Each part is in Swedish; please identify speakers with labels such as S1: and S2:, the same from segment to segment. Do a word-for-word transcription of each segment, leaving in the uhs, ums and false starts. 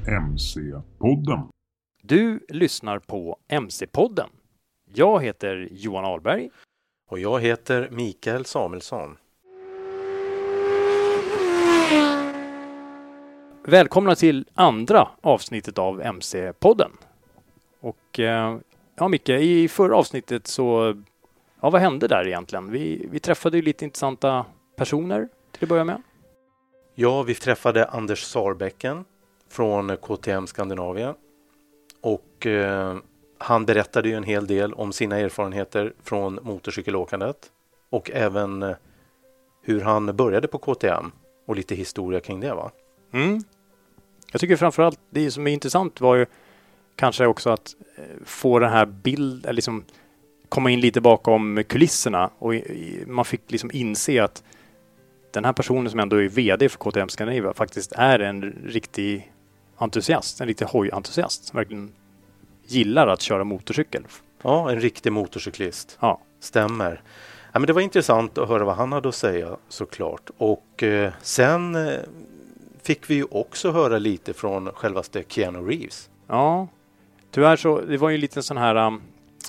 S1: M C-podden.
S2: Du lyssnar på M C-podden. Jag heter Johan Ahlberg.
S3: Och jag heter Mikael Samuelsson.
S2: Välkomna till andra avsnittet av M C-podden. Och ja, Micke, i förra avsnittet så, ja, vad hände där egentligen? Vi, vi träffade ju lite intressanta personer till att börja med.
S3: Ja, vi träffade Anders Sarbäcken från K T M Skandinavien. Och eh, han berättade ju en hel del om sina erfarenheter från motorcykelåkandet. Och även eh, hur han började på K T M och lite historia kring det, va?
S2: Mm. Jag tycker framförallt det som är intressant var ju kanske också att eh, få den här bilden, liksom komma in lite bakom kulisserna och i, man fick liksom inse att den här personen som ändå är vd för K T M Skandinavien faktiskt är en riktig entusiast, en riktig hojentusiast som verkligen gillar att köra motorcykel.
S3: Ja, en riktig motorcyklist.
S2: Ja.
S3: Stämmer. Ja, men det var intressant att höra vad han hade att säga, såklart. Och eh, sen eh, fick vi ju också höra lite från självaste Keanu Reeves.
S2: Ja, tyvärr så, det var ju en liten sån här um,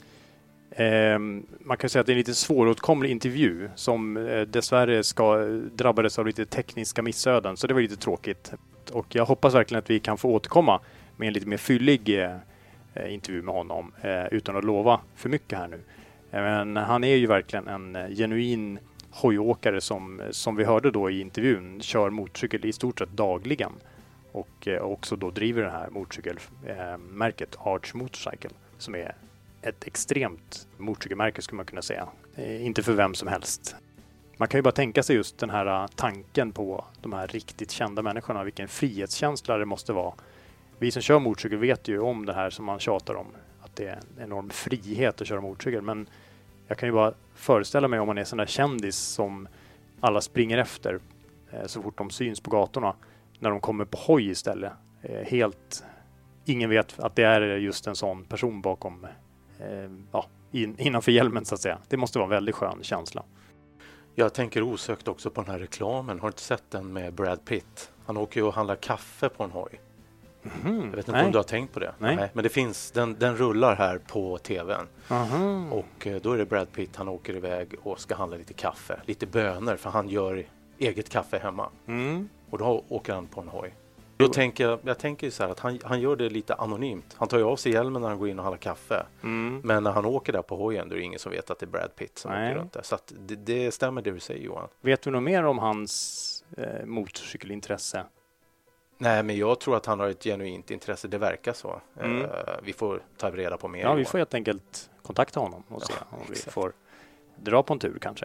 S2: eh, man kan säga att det är en lite svåråtkomlig intervju som eh, dessvärre ska, drabbades av lite tekniska missöden, så det var lite tråkigt. Och jag hoppas verkligen att vi kan få återkomma med en lite mer fyllig eh, intervju med honom eh, utan att lova för mycket här nu. Men han är ju verkligen en eh, genuin hojåkare som, som vi hörde då i intervjun kör motorcykel i stort sett dagligen och eh, också då driver det här motorcykelmärket eh, Arch Motorcycle som är ett extremt motorcykelmärke skulle man kunna säga. Eh, inte för vem som helst. Man kan ju bara tänka sig just den här tanken på de här riktigt kända människorna, vilken frihetskänsla det måste vara. Vi som kör motorcykel vet ju om det här som man tjatar om, att det är en enorm frihet att köra motorcykel, men jag kan ju bara föreställa mig om man är sån där kändis som alla springer efter eh, så fort de syns på gatorna, när de kommer på hoj istället. Eh, helt, ingen vet att det är just en sån person bakom, eh, ja, in, innanför hjälmen så att säga. Det måste vara en väldigt skön känsla.
S3: Jag tänker osökt också på den här reklamen. Har du inte sett den med Brad Pitt? Han åker ju och handlar kaffe på en hoj.
S2: Mm-hmm.
S3: Jag vet inte
S2: Nej.
S3: om du har tänkt på det.
S2: Nej.
S3: Nej, men det finns, den, den rullar här på tvn.
S2: Mm-hmm.
S3: Och eh, då är det Brad Pitt, han åker iväg och ska handla lite kaffe. Lite bönor, för han gör eget kaffe hemma.
S2: Mm.
S3: Och då åker han på en hoj. Då tänker jag, jag tänker ju så här att han, han gör det lite anonymt. Han tar ju av sig hjälmen när han går in och handlar kaffe.
S2: Mm.
S3: Men när han åker där på hojen, då är det ingen som vet att det är Brad Pitt som
S2: Nej.
S3: åker runt där. Så att det, det stämmer det du säger, Johan.
S2: Vet du något mer om hans eh, motorcykelintresse?
S3: Nej, men jag tror att han har ett genuint intresse. Det verkar så.
S2: Mm.
S3: Uh, vi får ta reda på mer.
S2: Ja, vi
S3: Johan.
S2: får helt enkelt kontakta honom och se
S3: Ja,
S2: om vi
S3: exakt.
S2: får dra på en tur kanske.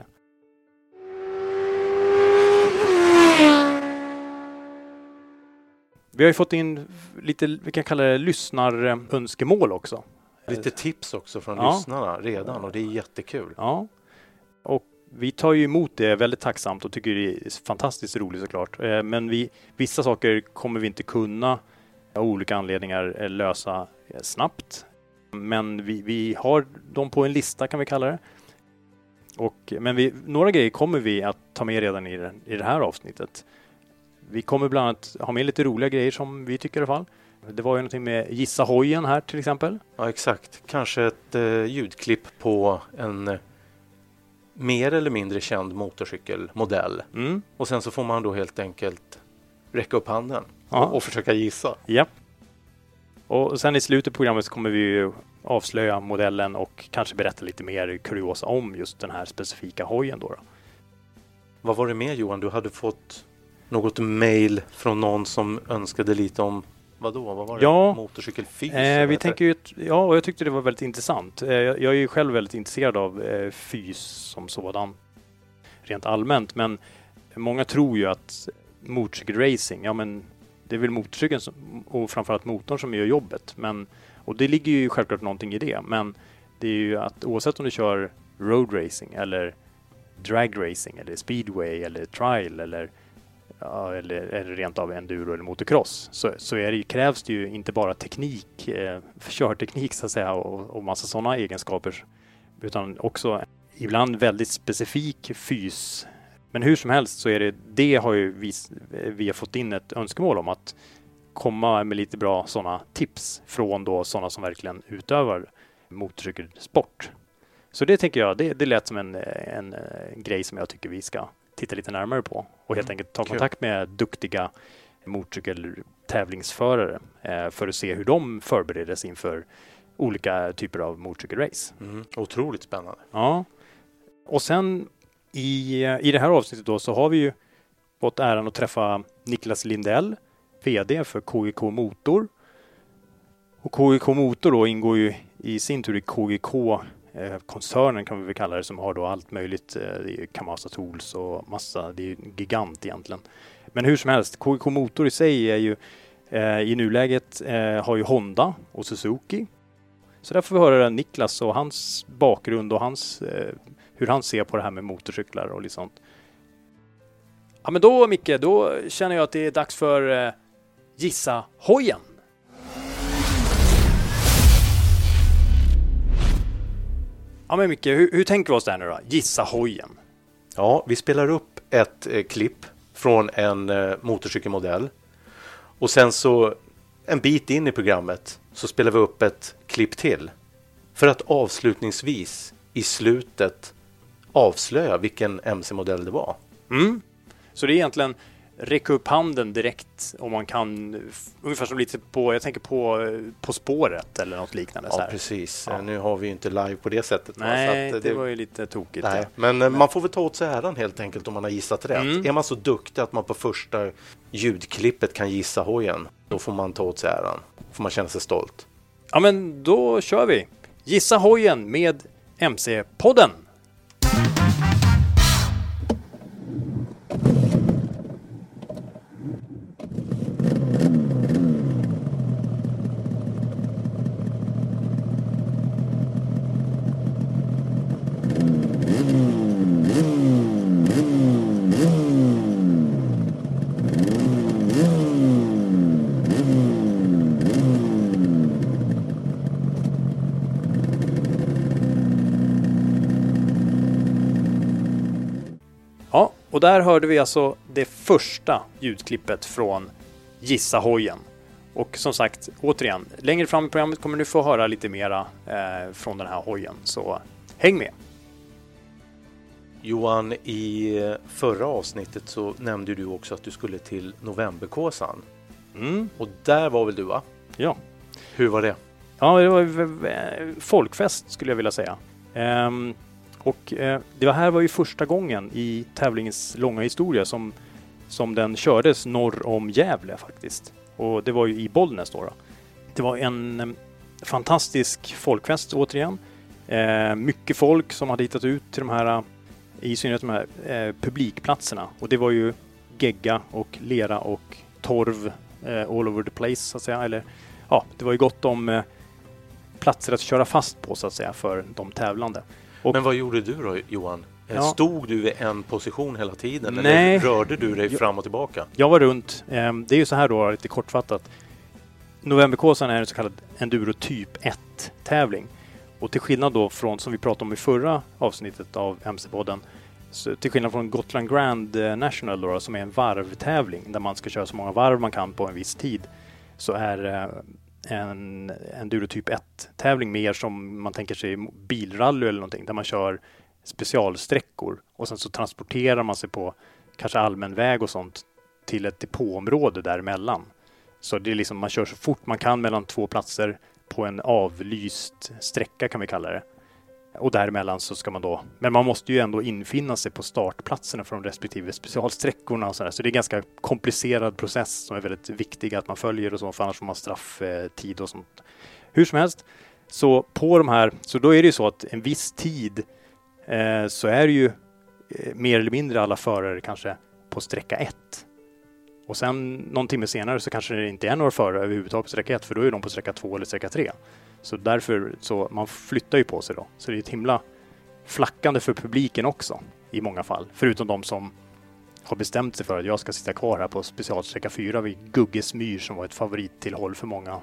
S2: Vi har ju fått in lite, vi kan kalla det lyssnarönskemål också.
S3: Lite tips också från
S2: Ja.
S3: lyssnarna redan, och det är jättekul.
S2: Ja, och vi tar ju emot det väldigt tacksamt och tycker det är fantastiskt roligt såklart. Eh, Men vi, vissa saker kommer vi inte kunna av olika anledningar lösa eh, snabbt. Men vi, vi har dem på en lista kan vi kalla det. Och, men vi, några grejer kommer vi att ta med redan i det, i det här avsnittet. Vi kommer bland annat ha med lite roliga grejer som vi tycker i alla fall. Det var ju någonting med Gissa hojen här till exempel.
S3: Ja, exakt. Kanske ett eh, ljudklipp på en eh, mer eller mindre känd motorcykelmodell.
S2: Mm.
S3: Och sen så får man då helt enkelt räcka upp handen
S2: Ja.
S3: och, och försöka gissa.
S2: Ja. Och sen i slutet på programmet så kommer vi ju avslöja modellen och kanske berätta lite mer kuriosa om just den här specifika hojen då. då.
S3: Vad var det med, Johan? Du hade fått något mejl från någon som önskade lite om vadå? Vad var det?
S2: Ja.
S3: Motorcykelfys?
S2: Eh, vi tänker ju att, ja, och jag tyckte det var väldigt intressant. Eh, jag är ju själv väldigt intresserad av eh, fys som sådan rent allmänt, men många tror ju att motorcykelracing, ja men det är väl motorcykeln som, och framförallt motorn som gör jobbet, men, och det ligger ju självklart någonting i det, men det är ju att oavsett om du kör road racing eller drag racing eller speedway eller trial eller Ja, eller, eller rent av enduro eller motocross, så, så är det, krävs det ju inte bara teknik, eh, körteknik så att säga, och, och massa sådana egenskaper, utan också ibland väldigt specifik fys. Men hur som helst så är det, det har ju vi, vi har fått in ett önskemål om att komma med lite bra sådana tips från då sådana som verkligen utövar motorcykelsport. Så det tänker jag, det, det lät som en, en, en grej som jag tycker vi ska titta lite närmare på och helt mm. enkelt ta kontakt med duktiga motorcykeltävlingsförare eh, för att se hur de förbereder sig inför olika typer av motorcykelrace.
S3: Mm. Otroligt spännande.
S2: Ja. Och sen i, i det här avsnittet då så har vi ju fått äran att träffa Niklas Lindell, V D för K G K Motor. Och K G K Motor då ingår ju i sin tur i K G K-koncernen kan vi väl kalla det, som har då allt möjligt. Det är Kamasa Tools och massa, det är ju gigant egentligen. Men hur som helst, K G K Motor i sig är ju eh, i nuläget eh, har ju Honda och Suzuki. Så där får vi höra Niklas och hans bakgrund och hans, eh, hur han ser på det här med motorcyklar och lite sånt. Ja men då Micke, då känner jag att det är dags för eh, Gissa hojen. Ja men Micke, hur, hur tänker vi oss där nu då? Gissa hojen.
S3: Ja, vi spelar upp ett eh, klipp från en eh, motorcykelmodell. Och sen så en bit in i programmet så spelar vi upp ett klipp till. För att avslutningsvis i slutet avslöja vilken M C-modell det var.
S2: Mm. Så det är egentligen räcka upp handen direkt om man kan, ungefär som lite på, jag tänker på På spåret eller något liknande.
S3: Ja,
S2: så här.
S3: Precis. Ja. Nu har vi ju inte live på det sättet.
S2: Nej,
S3: så att
S2: det,
S3: det
S2: var ju lite tokigt.
S3: Nej,
S2: ja.
S3: men, men man får väl ta åt sig äran helt enkelt om man har gissat rätt. Mm. Är man så duktig att man på första ljudklippet kan gissa hojen, då får man ta åt sig äran. Får man känna sig stolt.
S2: Ja, men då kör vi. Gissa hojen med M C-podden. Ja, och där hörde vi alltså det första ljudklippet från Gissa hojen. Och som sagt, återigen, längre fram i programmet kommer du få höra lite mera eh, från den här hojen. Så häng med!
S3: Johan, i förra avsnittet så nämnde du också att du skulle till Novemberkåsan.
S2: Mm.
S3: Och där var väl du, va?
S2: Ja.
S3: Hur var det?
S2: Ja, det var folkfest skulle jag vilja säga. Ehm, och eh, det här var ju första gången i tävlingens långa historia som, som den kördes norr om Gävle faktiskt. Och det var ju i Bollnäs då. då. Det var en eh, fantastisk folkfest återigen. Eh, mycket folk som hade hittat ut till de här, i synnerhet de här eh, publikplatserna. Och det var ju gegga och lera och torv eh, all over the place så att säga. Eller, ja, det var ju gott om eh, platser att köra fast på så att säga för de tävlande. Och,
S3: men vad gjorde du då, Johan?
S2: Ja.
S3: Stod du i en position hela tiden?
S2: Nej.
S3: Eller rörde du dig
S2: jag,
S3: fram och tillbaka?
S2: Jag var runt. Eh, det är ju så här då, lite kortfattat. Novemberkåsan är en så kallad Enduro typ ett-tävling. Och till skillnad då från, som vi pratade om i förra avsnittet av M C-podden, så till skillnad från Gotland Grand National då, som är en varvtävling där man ska köra så många varv man kan på en viss tid, så är eh, en Enduro typ ett-tävling mer som man tänker sig bilrally eller någonting, där man kör specialsträckor och sen så transporterar man sig på kanske allmän väg och sånt till ett depåområde däremellan. Så det är liksom, man kör så fort man kan mellan två platser på en avlyst sträcka kan vi kalla det. Och däremellan så ska man då, men man måste ju ändå infinna sig på startplatserna från respektive specialsträckorna och sådär. Så det är en ganska komplicerad process som är väldigt viktig att man följer och så, för annars får man strafftid och sånt. Hur som helst, så på de här, så då är det ju så att en viss tid eh, så är det ju eh, mer eller mindre alla förare kanske på sträcka ett. Och sen någon timme senare så kanske det inte är några förare överhuvudtaget på sträcka ett, för då är de på sträcka två eller sträcka tre. Så därför, så man flyttar ju på sig då. Så det är ett himla flackande för publiken också i många fall. Förutom de som har bestämt sig för att jag ska sitta kvar här på specialsträcka fyra vid Guggesmyr som var ett favorittillhåll för många.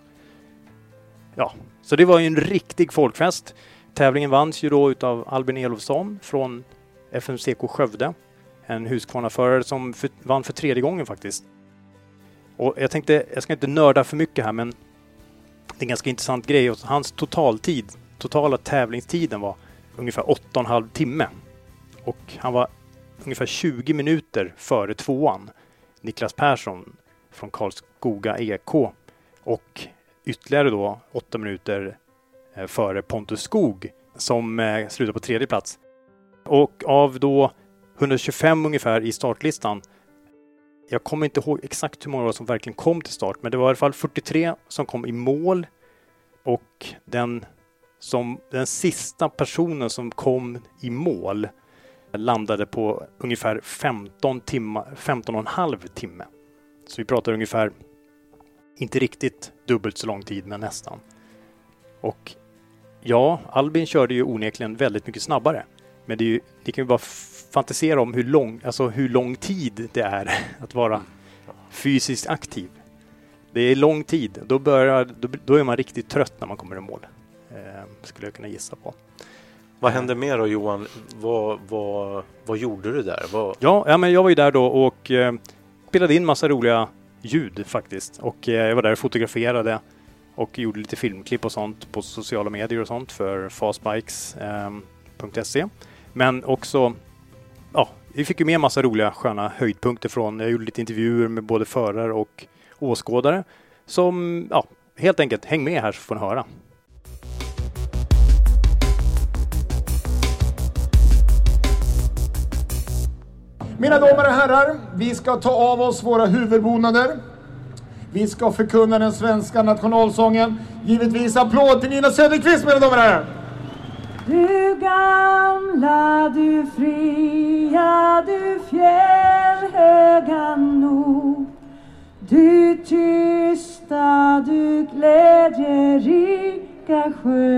S2: Ja, så det var ju en riktig folkfest. Tävlingen vanns ju då utav Albin Elofsson från F M C K Skövde. En Husqvarna-förare som för, vann för tredje gången faktiskt. Och jag tänkte, jag ska inte nörda för mycket här, men det är en ganska intressant grej. Och hans totaltid, totala tävlingstiden var ungefär åtta och en halv timme. Och han var ungefär tjugo minuter före tvåan, Niklas Persson från Karlskoga E K. Och ytterligare då åtta minuter före Pontus Skog som eh, slutar på tredje plats. Och av då etthundratjugofem ungefär i startlistan, jag kommer inte ihåg exakt hur många som verkligen kom till start, men det var i alla fall fyrtiotre som kom i mål, och den, som, den sista personen som kom i mål landade på ungefär femton timmar, femton och en halv timme. Så vi pratar ungefär, inte riktigt dubbelt så lång tid, men nästan. Och ja, Albin körde ju onekligen väldigt mycket snabbare. Men det är ju, ni kan ju bara fantisera om hur lång, alltså hur lång tid det är att vara fysiskt aktiv. Det är lång tid. Då, börjar, då, då är man riktigt trött när man kommer i mål. Eh, skulle jag kunna gissa på.
S3: Vad hände mer då, Johan? Vad, vad, vad gjorde du där? Vad...
S2: Ja, ja, men jag var ju där då och eh, spelade in massa roliga ljud faktiskt. Och eh, jag var där och fotograferade och gjorde lite filmklipp och sånt på sociala medier och sånt för fastbikes punkt se. Men också, ja, vi fick ju med massa roliga sköna höjdpunkter från, jag gjorde lite intervjuer med både förare och åskådare. Som, ja, helt enkelt, häng med här så får ni höra.
S1: Mina damer och herrar, vi ska ta av oss våra huvudbonader. Vi ska förkunna den svenska nationalsången. Givetvis applåd till Nina Söderqvist, mina damer och herrar.
S4: Du gamla, du fria, du fjällhöga nord. Du tysta, du glädjerika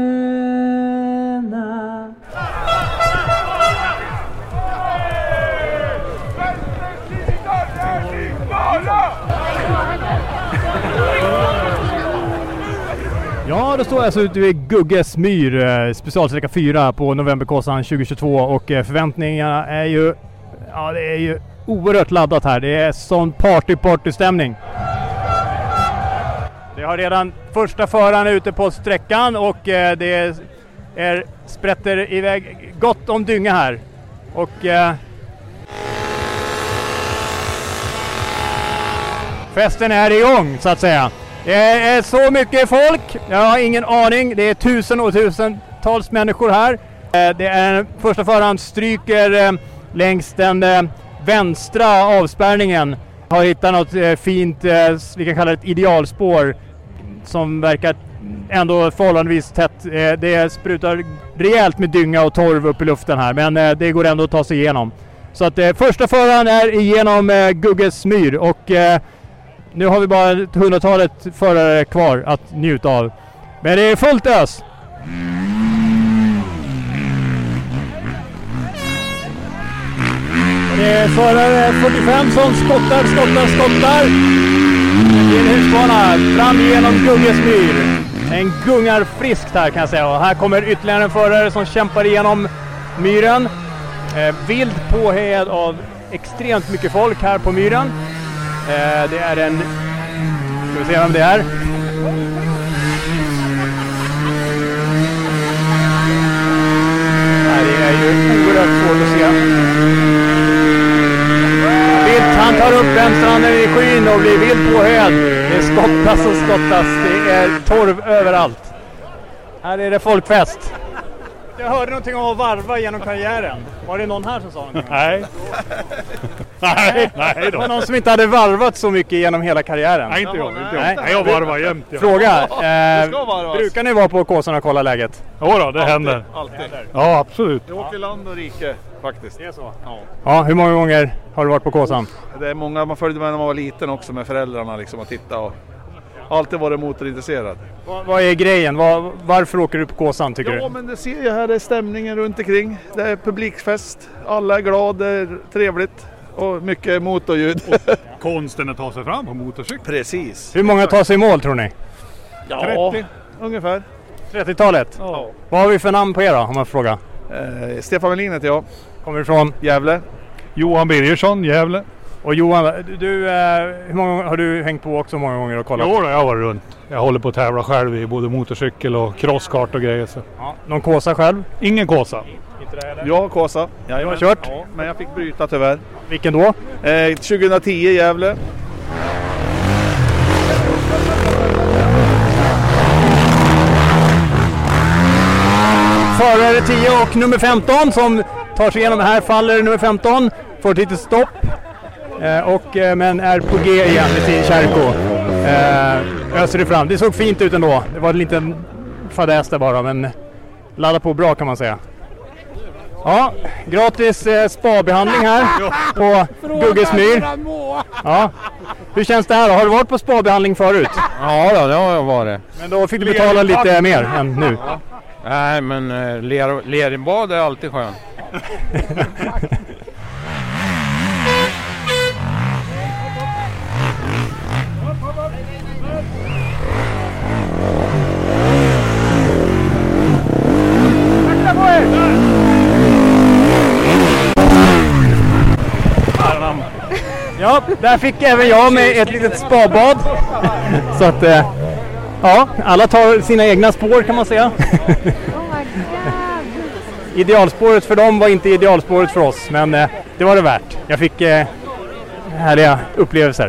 S4: sköna.
S5: Ja, då står jag alltså ute vid Gugges myr, specialsträcka fyra på Novemberkåsan tjugohundratjugotvå, och förväntningarna är ju, ja, det är ju oerhört laddat här. Det är sån party-party-stämning. Det har redan första föraren ute på sträckan och det är sprätter iväg gott om dynga här. Och eh, festen är igång så att säga. Det är så mycket folk, jag har ingen aning. Det är tusen och tusentals människor här. Det är första föraren stryker längs den vänstra avspärrningen. Har hittat något fint, vi kan kalla det ett idealspår, som verkar ändå förhållandevis tätt. Det sprutar rejält med dynga och torv upp i luften här, men det går ändå att ta sig igenom. Så att första föraren är igenom Gugges myr, och nu har vi bara ett hundratalet förare kvar att njuta av. Men det är fullt ös. Det är förare fyrtiofem som skottar, skottar, skottar. Det är en husbana fram igenom Gugges myr. En gungar friskt här kan jag säga. Och här kommer ytterligare en förare som kämpar igenom myren. Eh, vild påhejad av extremt mycket folk här på myren. Eh, det är en... Ska vi se vem det är? Nej, det är ju oerhört svårt att se. Vilt, han tar upp vänsterhanden i skyn och blir vild påhejad. Det skottas och skottas. Det är torv överallt. Här är det folkfest. Jag hörde någonting om att varva genom karriären. Var det någon här som sa någonting?
S6: Nej. nej, nej då.
S5: Det var någon som inte hade varvat så mycket genom hela karriären.
S6: Nej, inte jag. Inte jag.
S5: Nej.
S6: Nej, jag varvar jämt. Ja.
S5: Fråga. Eh, brukar ni vara på Kåsan och kolla läget?
S6: Ja då, det alltid, händer.
S7: Alltid.
S6: Ja, absolut.
S7: Jag åker land och rike faktiskt.
S5: Det är så?
S7: Ja.
S5: Ja, hur många gånger har du varit på Kåsan?
S7: Det är många, man följde med när man var liten också med föräldrarna liksom att titta och alltid varit motorintresserad.
S5: Vad, vad är grejen? Var, varför åker du på Kåsan tycker
S7: ja,
S5: du?
S7: Ja, men det ser jag här, det är stämningen runt omkring. Det är publikfest, alla är glada, det är trevligt och mycket motorljud.
S6: Och konsten att ta sig fram på motorcykel.
S7: Precis.
S5: Hur många tar sig i mål tror ni?
S7: Ja,
S6: trettio.
S7: ungefär.
S5: trettiotalet?
S7: Ja.
S5: Vad har vi för namn på er då, om man frågar?
S7: Eh, Stefan Melin heter jag.
S5: Kommer ifrån?
S7: Gävle.
S6: Johan Birgersson, Gävle.
S5: Och Johan, du, eh, hur många gånger har du hängt på också många gånger och kollat?
S6: Jo, jag var runt. Jag håller på att tävla själv i både motorcykel och crosskart och grejer. Så.
S5: Ja. Någon kåsa själv?
S6: Ingen kåsa.
S5: Inte det heller?
S7: Jag har kåsa.
S5: Ja, jag har kört.
S7: Ja, men jag fick bryta tyvärr.
S5: Vilken då?
S7: Eh, tjugohundratio i Gävle.
S5: Förare tio och nummer femton som tar sig igenom det här, faller nummer femton, får ett litet stopp eh, och, eh, men är på G igen till Kärko. Eh, öser det fram. Det såg fint ut ändå. Det var en liten fadäs där bara, men ladda på bra kan man säga. Ja, gratis eh, spa-behandling här på Guggesmyr. Ja. Hur känns det här då? Har du varit på spa-behandling förut?
S8: Ja, då, det har jag varit.
S5: Men då fick du betala lite mer än nu.
S8: Nej, men uh, ler, lerbad är alltid skön.
S5: Ja, där fick även jag med ett litet spabad. Så att, eh, ja, alla tar sina egna spår kan man säga. Idealspåret för dem var inte idealspåret för oss, men eh, det var det värt. Jag fick eh, härliga upplevelser.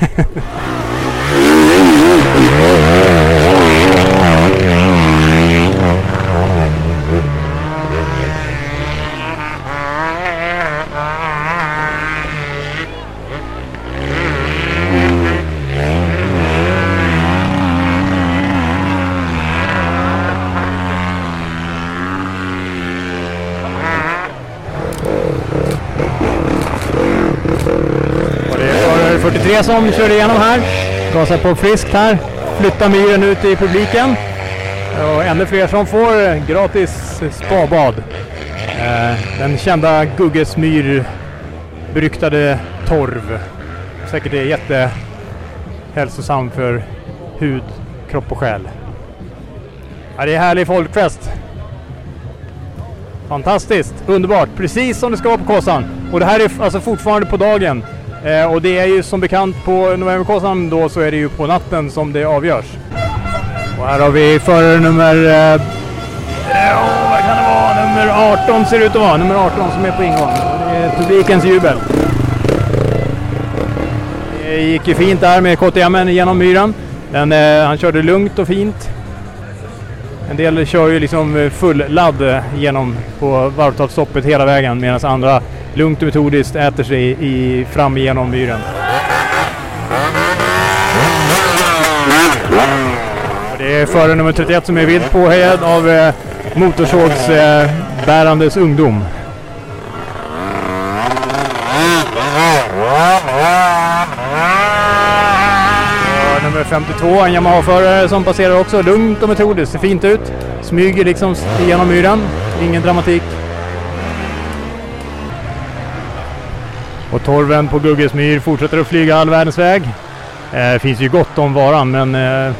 S5: fyrtiotre som körde igenom här, gasar på friskt här, flyttar myren ut i publiken och ännu fler som får gratis spabad. Eh, den kända Guggesmyr beryktade torv, säkert är jättehälsosam för hud, kropp och själ. Ja, det är härlig folkfest. Fantastiskt, underbart, precis som det ska vara på Kåsan. Och det här är alltså fortfarande på dagen. Eh, och det är ju som bekant på Novemberkåsan då, så är det ju på natten som det avgörs. Och här har vi förare nummer eh, ja, vad kan det vara? Nummer arton ser det ut att vara. Nummer arton som är på ingång. Det är publikens jubel. Det gick ju fint där med K T M genom myren. Den, eh, han körde lugnt och fint. En del kör ju liksom full ladd genom på varvtalsstoppet hela vägen, medan andra lugnt och metodiskt äter sig i, fram igenom myren. Och det är förare nummer trettioett som är vilt påhejad av eh, motorsågs eh, bärandes ungdom. Och nummer femtiotvå, en Yamaha-förare som passerar också lugnt och metodiskt, ser fint ut. Smyger liksom igenom myren, ingen dramatik. Och torven på Guggesmyr fortsätter att flyga all världens väg. Det eh, finns ju gott om varan, men eh,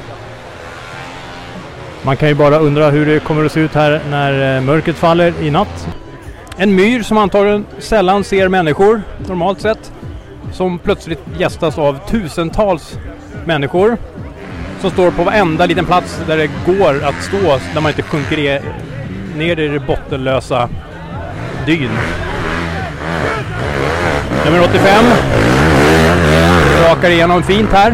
S5: man kan ju bara undra hur det kommer att se ut här när eh, mörkret faller i natt. En myr som antagligen sällan ser människor normalt sett, som plötsligt gästas av tusentals människor som står på varenda liten plats där det går att stå, där man inte sjunker i, ner i det bottenlösa dyn. Nummer åttiofem rakar igenom fint här.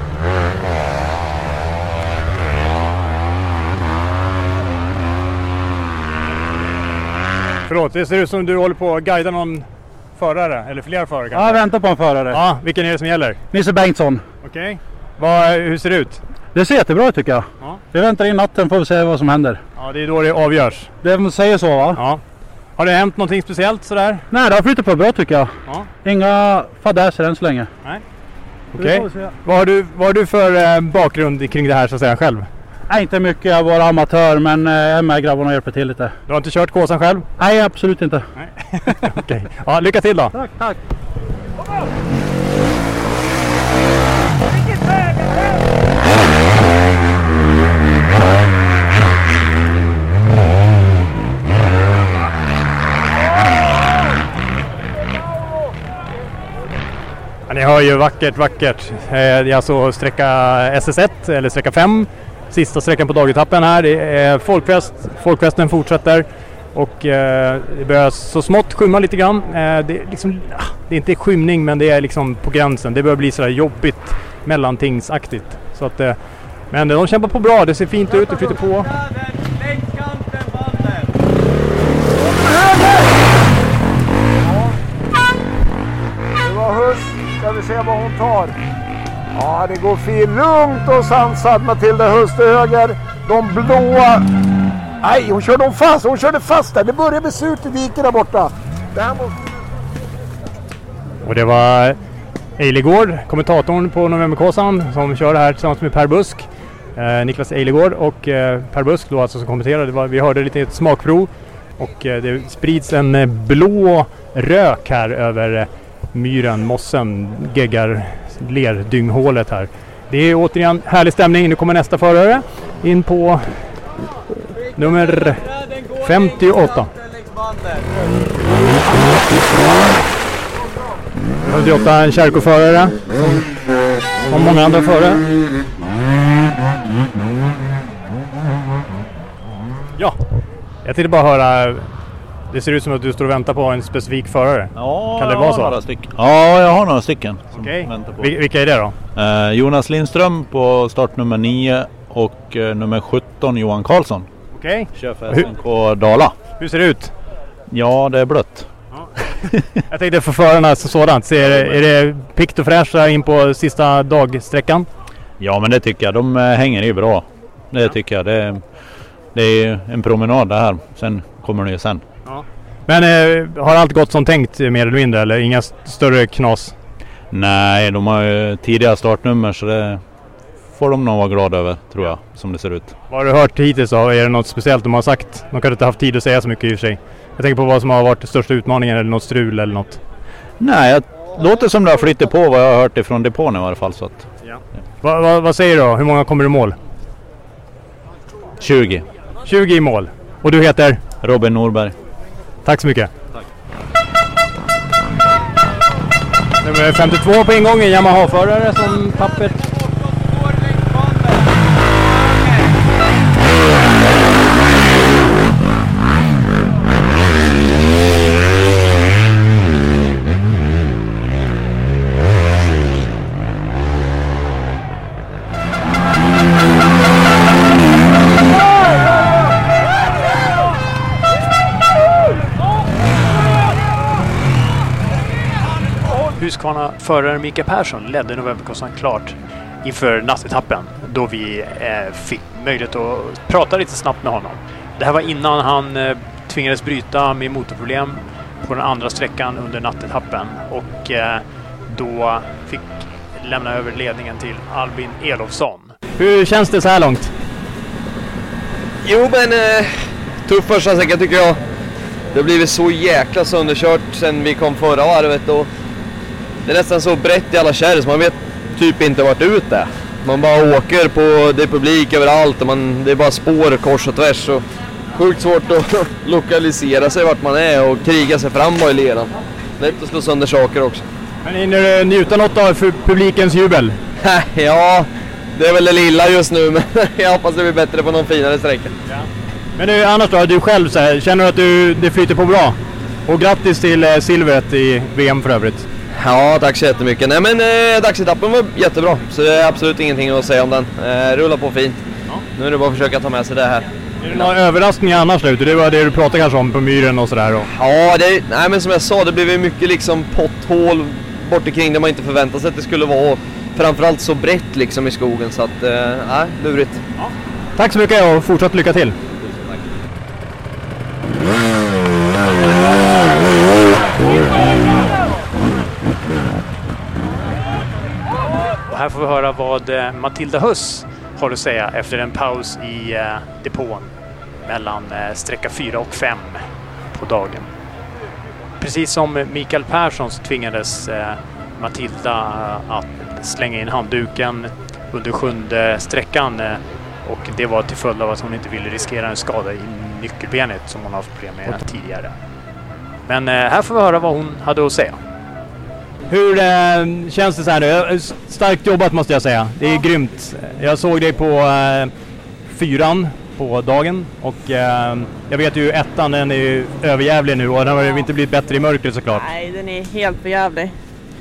S5: Förlåt, det ser ut som du håller på att guida någon förare, eller flera förare kanske.
S9: Ja, jag väntar på en förare.
S5: Ja, vilken är det som gäller?
S9: Nisse Bengtsson.
S5: Okej. Okay. Hur ser det ut?
S9: Det ser jättebra ut tycker jag.
S5: Ja.
S9: Vi väntar in natten, får vi se vad som händer.
S5: Ja, det är då det avgörs.
S9: Det säger så va?
S5: Ja. Har det hänt någonting speciellt sådär?
S9: Nej, det har flyttat på bra tycker jag. Ja. Inga fadäser än så länge.
S5: Nej. Okej. Okay. Vad har du, vad har du för eh, bakgrund kring det här så att säga själv?
S9: Nej, inte mycket. Jag är bara amatör, men eh, jag är med grabbarna och hjälper till lite.
S5: Du har inte kört Kåsan själv?
S9: Nej, absolut inte.
S5: Nej. Okej. Okay. Ja, lycka till då.
S9: Tack, tack.
S5: hör ju vackert, vackert. Det är alltså sträcka S S ett eller sträcka fem. Sista sträckan på dagetappen här. Det är folkfest. Folkfesten fortsätter. Och eh, det börjar så smått skymma lite grann. Eh, det, är liksom, det är inte skymning, men det är liksom på gränsen. Det börjar bli sådär jobbigt mellantingsaktigt. Så att, eh, men de kämpar på bra. Det ser fint ut. Det flyter på.
S1: Det var Hust. Ska vi se vad hon tar. Ja, det går fint. Lugnt och sansad. Matilda Hust höger. De blåa. Nej, hon körde hon fast. Hon körde fast där. Det börjar bli surt i diken där borta. Det här måste...
S5: Och det var Eilegård, kommentatorn på Novemberkåsan, som kör här tillsammans med Per Busk. Eh, Niklas Eilegård och eh, Per Busk då alltså som kommenterade. Det var, vi hörde lite ett smakprov. Och eh, det sprids en eh, blå rök här över eh, myren, mossen, geggar, lerdynghålet här. Det är återigen härlig stämning. Nu kommer nästa förare in på nummer femtioåtta. femtioåtta, en kärkoförare och många andra förare. Ja, jag tänkte bara höra. Det ser ut som att du står och väntar på en specifik förare.
S10: Ja,
S5: kan det
S10: jag
S5: vara
S10: har
S5: så?
S10: Några stycken. Ja, jag har några stycken.
S5: Okej. Okay. Vilka är det då?
S10: Eh, Jonas Lindström på startnummer nio och eh, nummer sjutton Johan Karlsson.
S5: Okej.
S10: Okay. Kör för S N K Dala.
S5: Hur ser det ut?
S10: Ja, det är blött.
S5: Ja. Jag tänkte för förarna så sådant. Så är, det, är det pikt och fräscht in på sista dagsträckan?
S10: Ja, men det tycker jag. De hänger ju bra. Det tycker jag. Det, det är en promenad det här. Sen kommer det ju sen.
S5: Ja. Men eh, har allt gått som tänkt mer eller mindre? Eller inga st- större knas?
S10: Nej, de har ju tidiga startnummer så det får de nog vara glada över, tror jag, som det ser ut.
S5: Vad har du hört hittills då? Är det något speciellt de har sagt? De kanske inte haft tid att säga så mycket i och för sig. Jag tänker på vad som har varit största utmaningen eller något strul eller något.
S10: Nej, det låter som det har flyttat på vad jag har hört ifrån depån i alla fall. Så att,
S5: ja. Ja. Va, va, vad säger du då? Hur många kommer i mål?
S10: tjugo.
S5: tjugo i mål. Och du heter?
S10: Robin Norberg.
S5: Tack så mycket.
S10: Tack.
S5: Nummer femtiotvå på ingången, Yamaha-förare som tappert.
S2: Husqvarna-föraren Mikael Persson ledde Novemberkåsan klart inför nattetappen då vi eh, fick möjlighet att prata lite snabbt med honom. Det här var innan han eh, tvingades bryta med motorproblem på den andra sträckan under nattetappen och eh, då fick lämna över ledningen till Albin Elofsson.
S5: Hur känns det så här långt?
S11: Jo men eh, tuff första sträcka tycker jag. Det har blivit så jäkla sönderkört sen vi kom förra varvet och det är nästan så brett i alla kärr så man vet typ inte vart ut är. Man bara åker på, det är publik överallt och man, det är bara spår kors och tvärs och sjukt svårt att lokalisera sig vart man är och kriga sig fram i ledan. Lätt att slå sönder saker också.
S5: Men hinner du njuta något av publikens jubel?
S11: Ja, det är väl det lilla just nu men jag hoppas det blir bättre på någon finare sträcka.
S5: Ja. Men du, annars då, du själv så här, känner du att du, det flyter på bra? Och grattis till eh, silvret i V M för övrigt.
S11: Ja, tack så jättemycket. Nej men eh, dagsetappen var jättebra, så det är absolut ingenting att säga om den. Eh, rullar på fint. Ja. Nu är det bara att försöka ta med sig det här.
S5: Är det några överraskningar annars ute? Det var det du pratade kanske om på myren och sådär. Och...
S11: Ja, det, nej men som jag sa, det blev ju mycket liksom potthål bort omkring där man inte förväntade sig att det skulle vara. Framförallt så brett liksom i skogen, så att, eh, nej, lurigt.
S5: Ja. Tack så mycket och fortsatt lycka till.
S11: Tack.
S2: Och här får vi höra vad eh, Matilda Huss har att säga efter en paus i eh, depån mellan eh, sträcka fyra och fem på dagen. Precis som Mikael Persson så tvingades eh, Matilda eh, att slänga in handduken under sjunde sträckan eh, och det var till följd av att hon inte ville riskera en skada i nyckelbenet som hon haft problem med tidigare. Men eh, här får vi höra vad hon hade att säga.
S5: Hur eh, känns det så här nu? Starkt jobbat måste jag säga. Det är grymt. Jag såg dig på eh, fyran på dagen och eh, jag vet ju ettan, den är ju överjävlig nu och den har ju inte blivit bättre i mörkret såklart.
S12: Nej, den är helt förjävlig.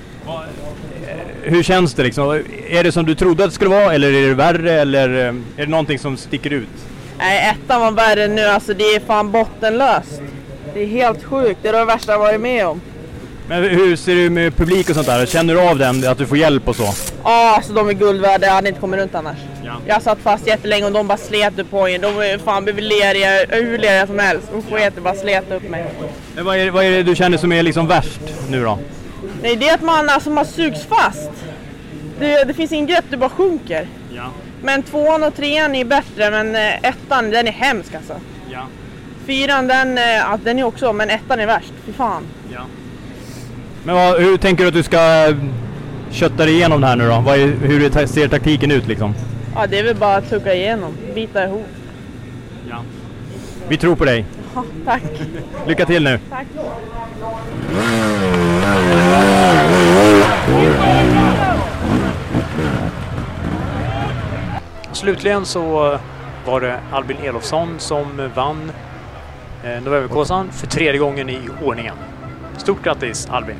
S5: Hur känns det liksom? Är det som du trodde att det skulle vara eller är det värre eller är det någonting som sticker ut?
S12: Nej, ettan var värre nu. Alltså det är fan bottenlöst. Det är helt sjukt. Det är det värsta jag varit med om.
S5: Men hur ser du med publik och sånt där? Känner du av den, att du får hjälp och så?
S12: Ja, alltså de är guld värda. Jag hade inte kommit runt annars.
S5: Ja.
S12: Jag satt fast jättelänge och de bara slet på en. De var fan leriga, hur leriga som helst. De sket bara slet upp mig.
S5: Men vad är, vad är det du känner som är liksom värst nu då?
S12: Nej, det är att man, alltså, man sugs fast. Det, det finns ingen grepp, du bara sjunker.
S5: Ja.
S12: Men tvåan och trean är bättre, men ettan, den är hemsk alltså.
S5: Ja.
S12: Fyran, den, ja, den är också, men ettan är värst. Fy fan.
S5: Ja. Men vad, hur tänker du att du ska kötta dig igenom det här nu då? Vad är, hur ser taktiken ut liksom?
S12: Ja, det är väl bara att tugga igenom, bita ihop.
S5: Ja. Vi tror på dig.
S12: Ja, tack.
S5: Lycka till nu.
S12: Tack.
S2: Slutligen så var det Albin Elofsson som vann eh, Novemberkåsan för tredje gången i ordningen. Stort grattis Albin!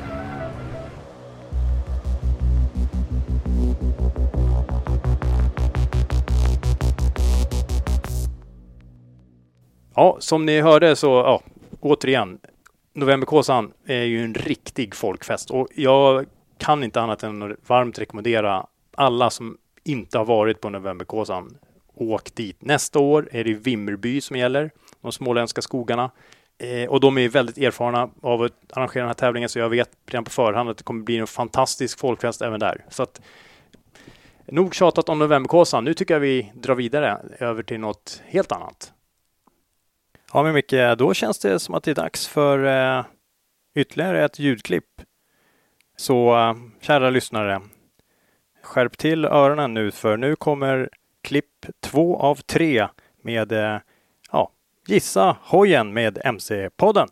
S2: Ja, som ni hörde så, ja, återigen, Novemberkåsan är ju en riktig folkfest och jag kan inte annat än varmt rekommendera alla som inte har varit på Novemberkåsan, åk dit. Nästa år är det Vimmerby som gäller, de småländska skogarna. Eh, och de är väldigt erfarna av att arrangera den här tävlingen så jag vet redan på förhand att det kommer bli en fantastisk folkfest även där. Så att, nog tjatat om Novemberkåsan. Nu tycker jag vi drar vidare över till något helt annat. Ja men Micke, då känns det som att det är dags för eh, ytterligare ett ljudklipp. Så eh, kära lyssnare, skärp till öronen nu för nu kommer klipp två av tre med eh, ja, Gissa hojen med M C-podden.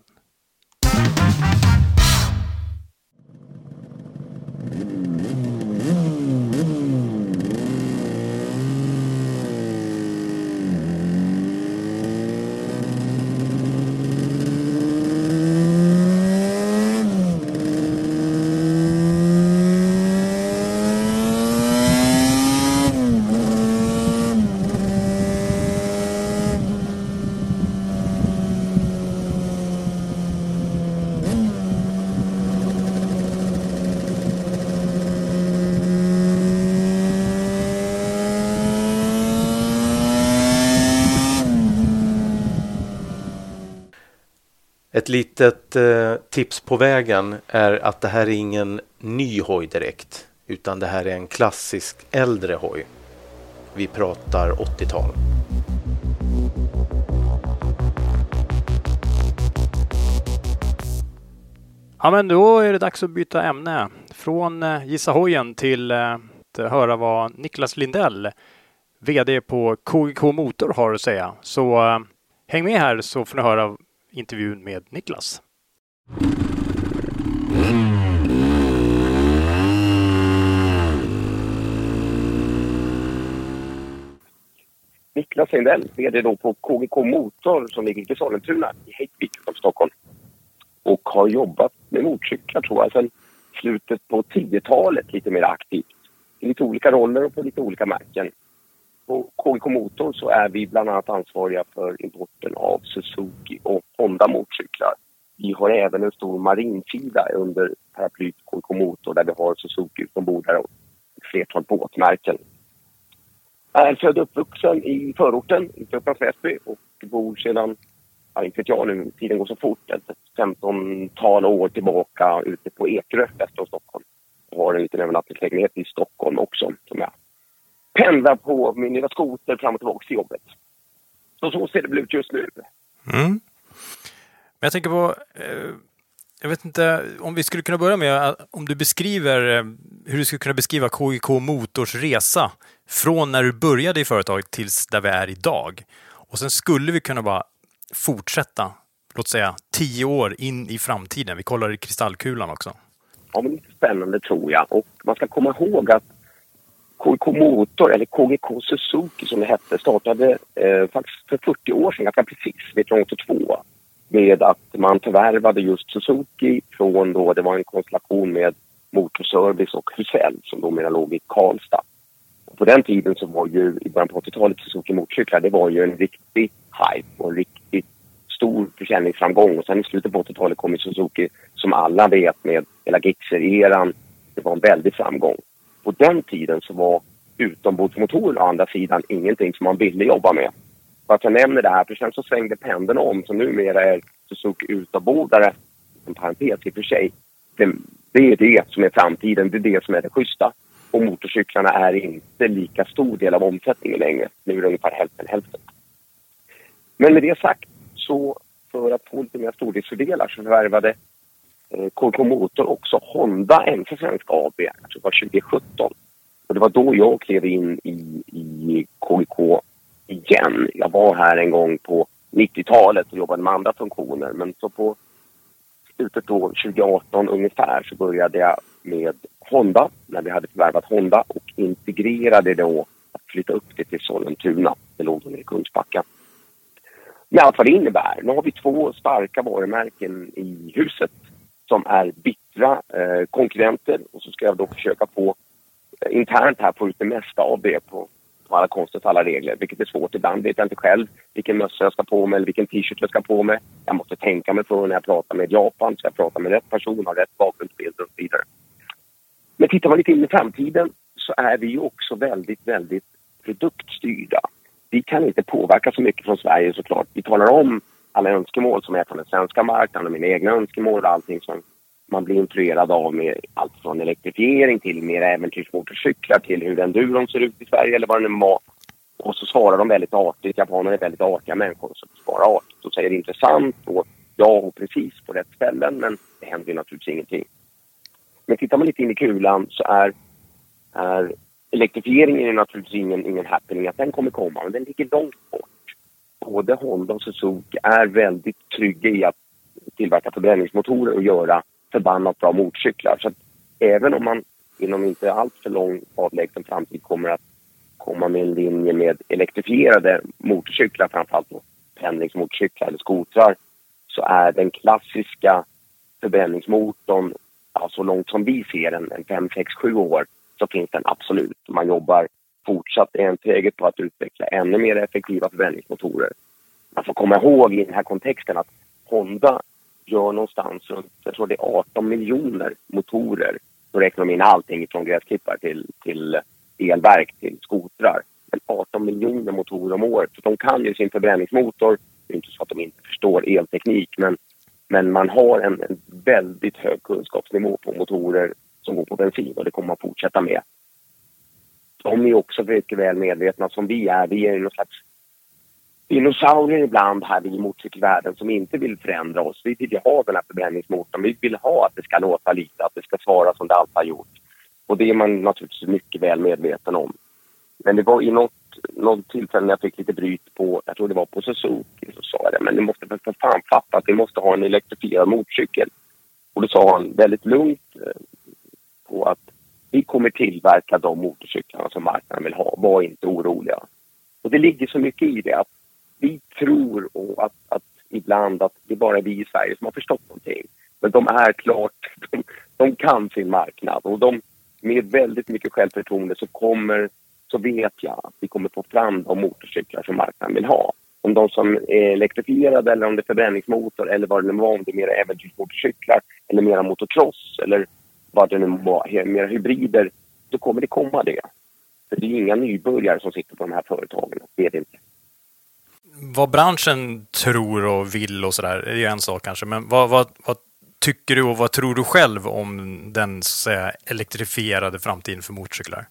S3: Ett litet eh, tips på vägen är att det här är ingen ny hoj direkt, utan det här är en klassisk äldre hoj. Vi pratar åttiotal.
S2: Ja men då är det dags att byta ämne. Från eh, Gissa hojen till eh, att höra vad Niklas Lindell, vd på K G K Motor, har att säga. Så eh, häng med här så får ni höra intervjun med Niklas.
S13: Niklas Lindell, vd då på K G K Motor som ligger i Sollentuna i Häggvik utanför Stockholm. Och har jobbat med motorcyklar tror jag sedan slutet på tiotalet lite mer aktivt. I lite olika roller och på lite olika märken. På K G K Motor så är vi bland annat ansvariga för importen av Suzuki och Honda motorcyklar. Vi har även en stor marinsida under paraplyt K G K Motor där vi har Suzuki ombord där och ett flertal båtmärken. Jag är född och uppvuxen i förorten i Upplands Väsby och bor sedan, ja, inte vet jag nu, tiden går så fort, ett femtontal år tillbaka ute på Ekerö väster om Stockholm. Jag har en liten övernattningslägenhet i Stockholm också som jag pendlar på min lilla skoter fram och tillbaka till jobbet. Så så ser det ut just nu.
S2: Mm. Men jag tänker på, eh, jag vet inte om vi skulle kunna börja med om du beskriver eh, hur du skulle kunna beskriva K G K Motors resa från när du började i företaget tills där vi är idag. Och sen skulle vi kunna bara fortsätta, låt säga, tio år in i framtiden. Vi kollar i kristallkulan också.
S13: ja, men lite spännande tror jag. Och man ska komma ihåg att K G K Motor, eller K G K Suzuki som det hette, startade eh, faktiskt för fyrtio år sedan, ganska precis, nittonhundraåttiotvå. Med att man förvärvade just Suzuki från då, det var en konstellation med Motorservice och Husell som då mera låg i Karlstad. Och på den tiden så var ju, i början på åttiotalet, Suzuki motorcyklar, det var ju en riktig hype och en riktigt stor försäljningsframgång. Och sen i slutet på åttiotalet kom ju Suzuki, som alla vet, med hela Gixxer-eran. Det var en väldig framgång. På den tiden så var utombordsmotorer å andra sidan ingenting som man ville jobba med. För att jag nämner det här, för sen så svängde pendeln om, så numera är Suzuki utombordare, en parentes i och för sig, det, det är det som är framtiden, det är det som är det schyssta. Och motorcyklarna är inte lika stor del av omsättningen längre, nu är det ungefär hälften hälften. Men med det sagt, så för att få lite mer stordelsfördelar så förvärvade eh, K G K Motor också Honda M C Svenska A B, jag tror det var tjugo sjutton. Och det var då jag klev in i, i K G K igen. Jag var här en gång på nittiotalet och jobbade med andra funktioner. Men så på slutet då tjugo arton ungefär så började jag med Honda. När vi hade förvärvat Honda och integrerade då att flytta upp det till Sollentuna. Det låg då i Kungsbacka. Med allt vad det innebär. Nu har vi två starka varumärken i huset som är bittra eh, konkurrenter. Och så ska jag då försöka få eh, internt här få ut det mesta av det på på alla konstens alla regler, vilket är svårt. Ibland vet jag inte själv vilken mössa jag ska på mig eller vilken t-shirt jag ska på mig. Jag måste tänka mig för när jag pratar med Japan, så jag pratar med rätt person, har rätt bakgrundsbild och så vidare. Men tittar man lite in i framtiden så är vi ju också väldigt, väldigt produktstyrda. Vi kan inte påverka så mycket från Sverige såklart. Vi talar om alla önskemål som är från den svenska marknaden och mina egna önskemål och allting som man blir influerad av, med allt från elektrifiering till mer äventyrsmotorcyklar till hur enduron ser ut i Sverige eller vad det nu var. Och så svarar de väldigt artigt. Japaner är väldigt artiga människor som svarar artigt och säger intressant och ja och precis på rätt ställen, men det händer ju naturligtvis ingenting. Men tittar man lite in i kulan så är, är elektrifieringen är naturligtvis ingen, ingen happening att den kommer komma, men den ligger långt bort. Både Honda och Suzuki är väldigt trygga i att tillverka förbränningsmotorer och göra förbannat bra motorcyklar. Så att även om man inom inte allt för lång avlägsen framtid kommer att komma med en linje med elektrifierade motorcyklar, framförallt då pendlingsmotorcyklar eller skotrar, så är den klassiska förbränningsmotorn, ja, så långt som vi ser en, en fem, sex, sju år, så finns den absolut. Man jobbar fortsatt enträget på att utveckla ännu mer effektiva förbränningsmotorer. Man får komma ihåg i den här kontexten att Honda gör någonstans runt, jag tror det är arton miljoner motorer. Då räknar de in allting från gräsklippar till, till elverk till skotrar. Men arton miljoner motorer om året. Så de kan ju sin förbränningsmotor. Det är inte så att de inte förstår elteknik. Men, men man har en, en väldigt hög kunskapsnivå på motorer som går på bensin. Och det kommer man fortsätta med. De är också mycket väl medvetna som vi är. Vi är ju någon slags dinosaurier ibland här i motorcykelvärlden som inte vill förändra oss. Vi vill ha den här förbränningsmotorn. Vi vill ha att det ska låta lite, att det ska svara som det alltid har gjort. Och det är man naturligtvis mycket väl medveten om. Men det var i något, något tillfälle när jag fick lite bryt på, jag tror det var på Suzuki, så sa jag det. Men ni måste för fan fatta att vi måste ha en elektrifierad motorcykel. Och då sa han väldigt lugnt på att vi kommer tillverka de motorcyklarna som marknaden vill ha. Var inte oroliga. Och det ligger så mycket i det att vi tror och att, att ibland att det är bara vi i Sverige som har förstått någonting. Men de är klart, de, de kan sin marknad. Och de, med väldigt mycket självförtroende så kommer, så vet jag att vi kommer få fram de motorcyklar som marknaden vill ha. Om de som är elektrifierade eller om det är förbränningsmotor eller vad det nu var, om det är mera äventyrsmotorcyklar eller mera motocross eller vad det nu var, mera hybrider, så kommer det komma det. För det är inga nybörjare som sitter på de här företagen, det är det inte.
S2: Vad branschen tror och vill och sådär är ju en sak kanske, men vad, vad, vad tycker du och vad tror du själv om den så att säga, elektrifierade framtiden för motorcyklar?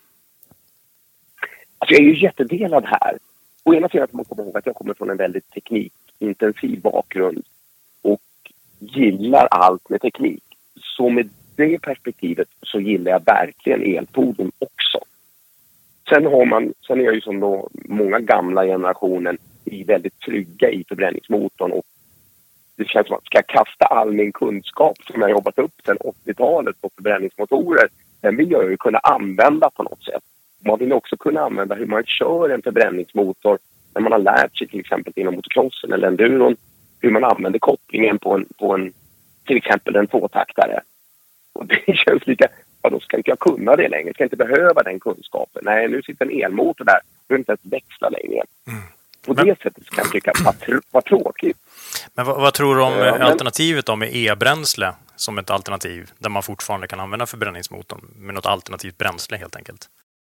S13: Alltså jag är ju jättedelad här. Å ena sidan måste man komma ihåg att jag kommer från en väldigt teknikintensiv bakgrund och gillar allt med teknik. Så med det perspektivet så gillar jag verkligen elfordon också. Sen har man, sen är jag ju som då många gamla generationen i väldigt trygga i förbränningsmotorn och det känns som att ska jag kasta all min kunskap som jag jobbat upp sedan åttiotalet på förbränningsmotorer, den vill jag ju kunna använda på något sätt. Man vill också kunna använda hur man kör en förbränningsmotor när man har lärt sig till exempel inom motocrossen eller enduron, hur man använder kopplingen på en, på en till exempel en tvåtaktare. Och det känns lika, ja, då ska inte jag kunna det längre, ska inte behöva den kunskapen. Nej, nu sitter en elmotor där, du inte ens växla längre. Mm. På men, det sättet kan jag tycka att det var tråkigt.
S2: Men vad, vad tror du om
S13: ja, men,
S2: alternativet då med e-bränsle som ett alternativ där man fortfarande kan använda förbränningsmotorn med något alternativt bränsle helt enkelt?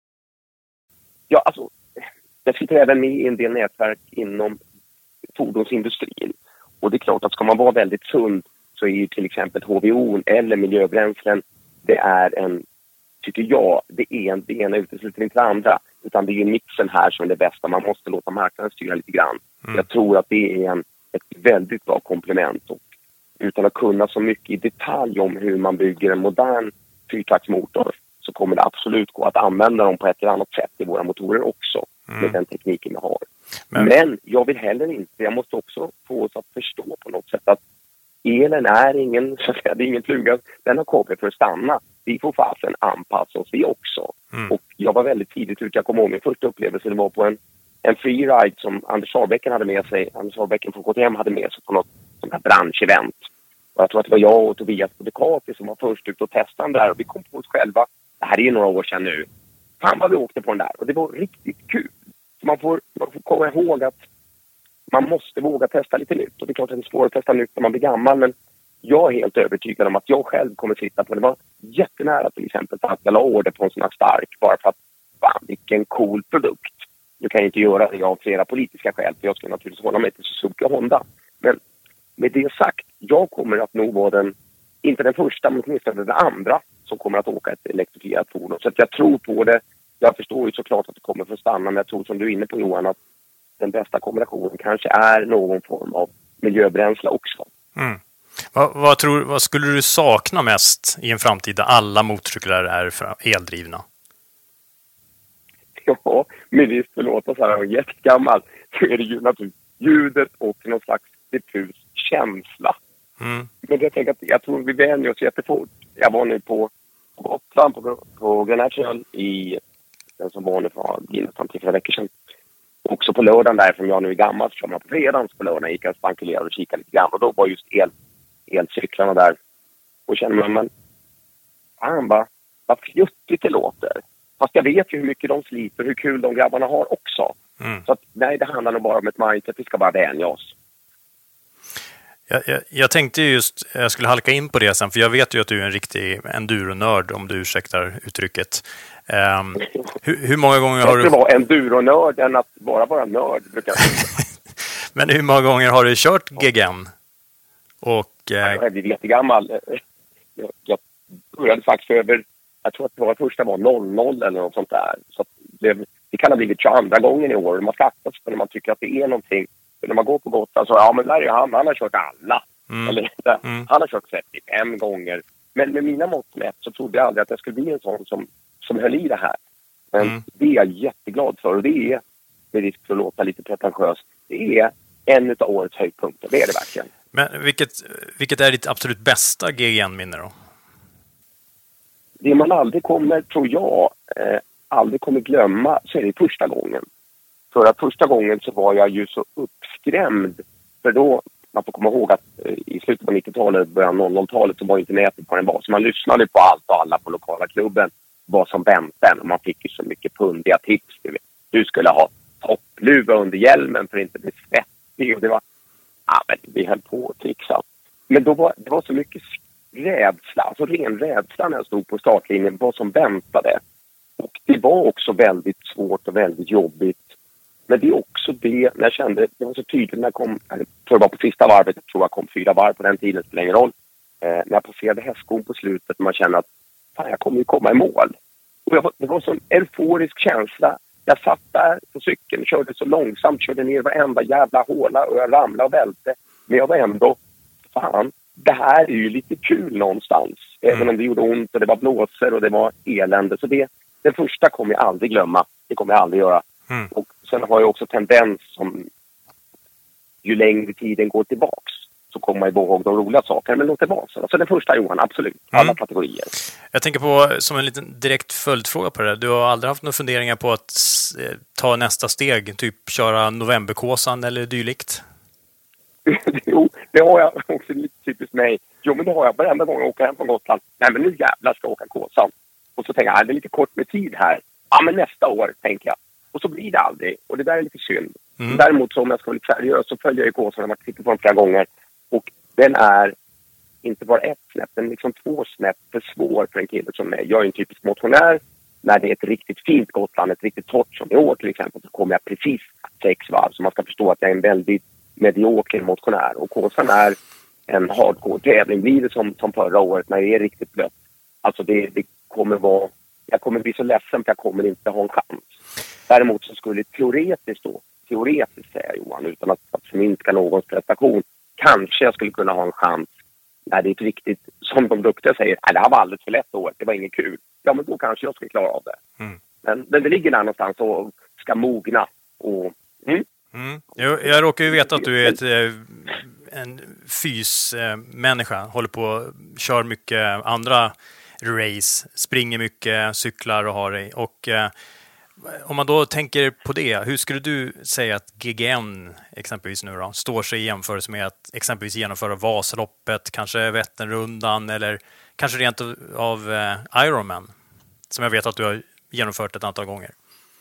S13: Ja, alltså, jag sitter även med i en del nätverk inom fordonsindustrin. Och det är klart att ska man vara väldigt sund så är ju till exempel H V O eller miljöbränslen, det är en, tycker jag, det är en, det ena utesluter inte det andra. Utan det är ju mixen här som är det bästa. Man måste låta marknaden styra lite grann. Mm. Jag tror att det är en, ett väldigt bra komplement. Och utan att kunna så mycket i detalj om hur man bygger en modern fyrtaktsmotor så kommer det absolut gå att använda dem på ett eller annat sätt i våra motorer också. Mm. Med den tekniken vi har. Men... Men jag vill heller inte, jag måste också få oss att förstå på något sätt att elen är ingen, så att säga, det är ingen fluga. Den har kommit för att stanna. Vi får fasen anpassa oss vi också. Mm. Och jag var väldigt tidigt ut. Jag kommer ihåg min första upplevelse. Det var på en, en freeride som Anders Sarbecken hade med sig. Anders Sarbecken från K T M hade med sig på något sånt här branschevent. Och jag tror att det var jag och Tobias på Ducati som var först ut och testade den där. Och vi kom på oss själva. Det här är ju några år sedan nu. Fan vad vi åkte på den där. Och det var riktigt kul. Så man får, man får komma ihåg att man måste våga testa lite nytt. Och det är klart att det är svårt att testa nytt när man blir gammal. Men jag är helt övertygad om att jag själv kommer sitta på det. Det var jättenära till exempel för att jag la order på en sån här stark. Bara för att, fan vilken cool produkt. Nu kan jag inte göra det av flera politiska skäl. För jag ska naturligtvis hålla mig till Suzuki och Honda. Men med det sagt, jag kommer att nog vara den, inte den första men åtminstone den andra som kommer att åka ett elektrifierat fordon. Så att jag tror på det. Jag förstår ju såklart att det kommer för att stanna. Men jag tror som du är inne på Johan att den bästa kombinationen kanske är någon form av miljöbränsle också.
S2: Mm. Vad, vad, tror, vad skulle du sakna mest i en framtid där alla motorcyklar är eldrivna?
S13: Ja, med risk för att låta så här jättegammal så är det ju naturligtvis ljudet och någon slags diffus känsla. Mm. Men jag tänker att jag tror vi vänjer oss jättefort. Jag var nu på Gotland på, på Grand National i den som var nu för nästan till flera veckor sedan. Också på lördagen där, som jag nu är gammal, så man på fredagen på lördagen gick jag och spankulerade och kikade lite grann. Och då var just el, elcyklarna där. Och kände man, men fan vad, vad fjuttigt det låter. Fast jag vet ju hur mycket de sliter, hur kul de grabbarna har också. Mm. Så att, nej, det handlar nog bara om ett mindset. Vi ska bara vänja oss.
S2: Jag, jag, jag tänkte just, jag skulle halka in på det sen, för jag vet ju att du är en riktig enduronörd, om du ursäktar uttrycket. Um, hur, hur många gånger har du...
S13: Jag ska vara enduronörd än att bara vara nörd, brukar jag säga.
S2: Men hur många gånger har du kört G G N? Och, eh...
S13: Jag är jättegammal. Jag, jag började faktiskt över, jag tror att det var första var noll noll eller något sånt där. Så det, det kan ha blivit tjugoandra gången i år. Man skattas för när man tycker att det är någonting. För när man går på Gotland så, ja men där är han, han har kört alla. Mm. Eller, där, mm. Han har kört trettiofem gånger. Men med mina mått mätt så trodde jag aldrig att jag skulle bli en sån som, som höll i det här. Men mm. det är jag jätteglad för. Och det är, med risk för att låta lite pretentiös, det är en av årets höjdpunkter. Det är det verkligen.
S2: Men vilket, vilket är ditt absolut bästa G G N-minne då?
S13: Det man aldrig kommer, tror jag, eh, aldrig kommer glömma, så är det första gången. För att första gången så var jag ju så uppskrämd. För då, man får komma ihåg att eh, i slutet på nittiotalet, början noll noll-talet så var inte nätet på den bas. Så man lyssnade på allt och alla på lokala klubben. Vad som väntade. Och man fick ju så mycket pundiga tips. Du, vet. Du skulle ha toppluva under hjälmen för att inte bli svettig. Och det var, ja men vi höll på att trixa. Men då var det var så mycket rädsla. Alltså ren rädsla när jag stod på startlinjen. Vad som väntade. Och det var också väldigt svårt och väldigt jobbigt. Men det är också det, när jag kände, det var så tydligt när jag kom, jag tror jag var på sista varvet, jag tror jag kom fyra varv på den tiden, det spelar ingen roll. Eh, när jag passerade hästskon på slutet, man kände att fan, jag kommer ju komma i mål. Och jag, det var en sån euforisk känsla. Jag satt där på cykeln, körde så långsamt, körde ner varenda jävla håla och jag ramlade och välte. Men jag var ändå, fan, det här är ju lite kul någonstans. Mm. Även om det gjorde ont och det var blåser och det var elände. Så det, den första kommer jag aldrig glömma. Det kommer jag aldrig göra. Mm. Och sen har jag också tendens som ju längre tiden går tillbaks så kommer man ihåg de roliga sakerna. Men låt det vara så. Så den första Johan, absolut. Alla mm. kategorier.
S2: Jag tänker på, som en liten direkt följdfråga på det där. Du har aldrig haft några funderingar på att eh, ta nästa steg? Typ köra novemberkåsan eller dylikt?
S13: Jo, det har jag också lite typiskt mig. Jo, men det har jag varenda gång jag åker hem från Gotland. Nej, men nu jävlar ska jag åka kåsan. Och så tänker jag, det är lite kort med tid här. Ja, men nästa år, tänker jag. Och så blir det aldrig. Och det där är lite synd. Mm. Däremot så om jag ska vara lite seriös så följer jag ju kåsan. Jag har varit tittat på den flera gånger. Och den är inte bara ett snäpp, den är liksom två snäpp för svår för en kille som mig. Jag är en typisk motionär. När det är ett riktigt fint Gotland, ett riktigt torrt som i år till exempel, så kommer jag precis sex varv. Så man ska förstå att jag är en väldigt medioker motionär. Och kåsan är en hardcore tävling. Blir det som, som förra året när det är riktigt blött. Alltså det, det kommer vara... Jag kommer bli så ledsen för jag kommer inte ha en chans. Däremot så skulle teoretiskt då, teoretiskt säger Johan, utan att, att förminska någons prestation, kanske jag skulle kunna ha en chans när det är ett riktigt, som de duktiga säger, det här var alldeles för lätt år, det var inget kul. Ja, men då kanske jag skulle klara av det. Mm. Men, men det ligger där någonstans och ska mogna. Och, mm.
S2: Mm. Jag, jag råkar ju veta att du är ett, en fysmänniska, håller på och kör mycket andra race, springer mycket, cyklar och har dig. Och eh, om man då tänker på det, hur skulle du säga att G G N exempelvis nu då står sig i jämförelse med att exempelvis genomföra Vasaloppet, kanske Vätternrundan eller kanske rent av eh, Ironman, som jag vet att du har genomfört ett antal gånger?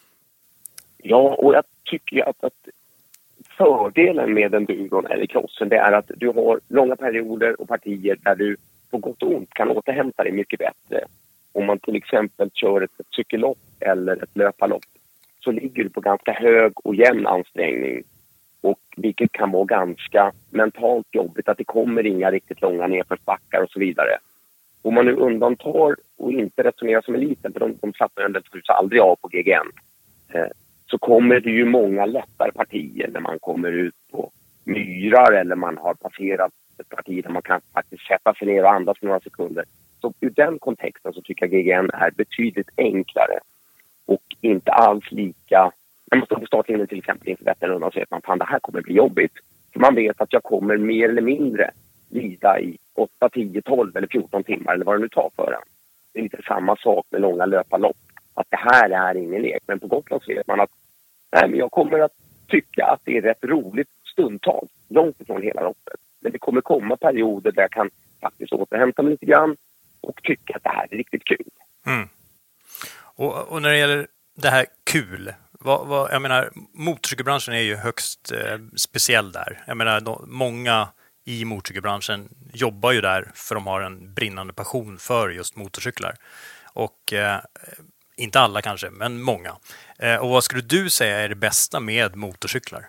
S13: Ja, och jag tycker att, att fördelen med enduron eller crossen, det är att du har långa perioder och partier där du på gott och ont kan återhämta dig mycket bättre. Om man till exempel kör ett, ett cykellopp eller ett löparlopp så ligger du på ganska hög och jämn ansträngning. Och vilket kan vara ganska mentalt jobbigt att det kommer inga riktigt långa nedförsbackar och så vidare. Om man nu undantar och inte resonerar som eliten, för de, de satsar ändå aldrig av på G G N, eh, så kommer det ju många lättare partier när man kommer ut på myrar eller man har passerat ett parti där man kan faktiskt sätta sig ner och andas för några sekunder. Så ur den kontexten så tycker jag G G N är betydligt enklare och inte alls lika... När man står på startlinjen till exempel inför Vätternrundan och säger att man fan, det här kommer bli jobbigt. För man vet att jag kommer mer eller mindre lida i åtta, tio, tolv eller fjorton timmar eller vad det nu tar för en. Det är lite samma sak med långa löparlopp. Att det här är ingen lek. Men på Gotland så vet man att nej, men jag kommer att tycka att det är rätt roligt stundtag. Långt ifrån hela loppet. Men det kommer komma perioder där jag kan faktiskt återhämta mig lite grann och tycka att det här är riktigt kul.
S2: Mm. Och, och när det gäller det här kul, vad, vad, jag menar, motorcykelbranschen är ju högst eh, speciell där. Jag menar, de, många i motorcykelbranschen jobbar ju där för de har en brinnande passion för just motorcyklar. Och eh, inte alla kanske, men många. Eh, och vad skulle du säga är det bästa med motorcyklar?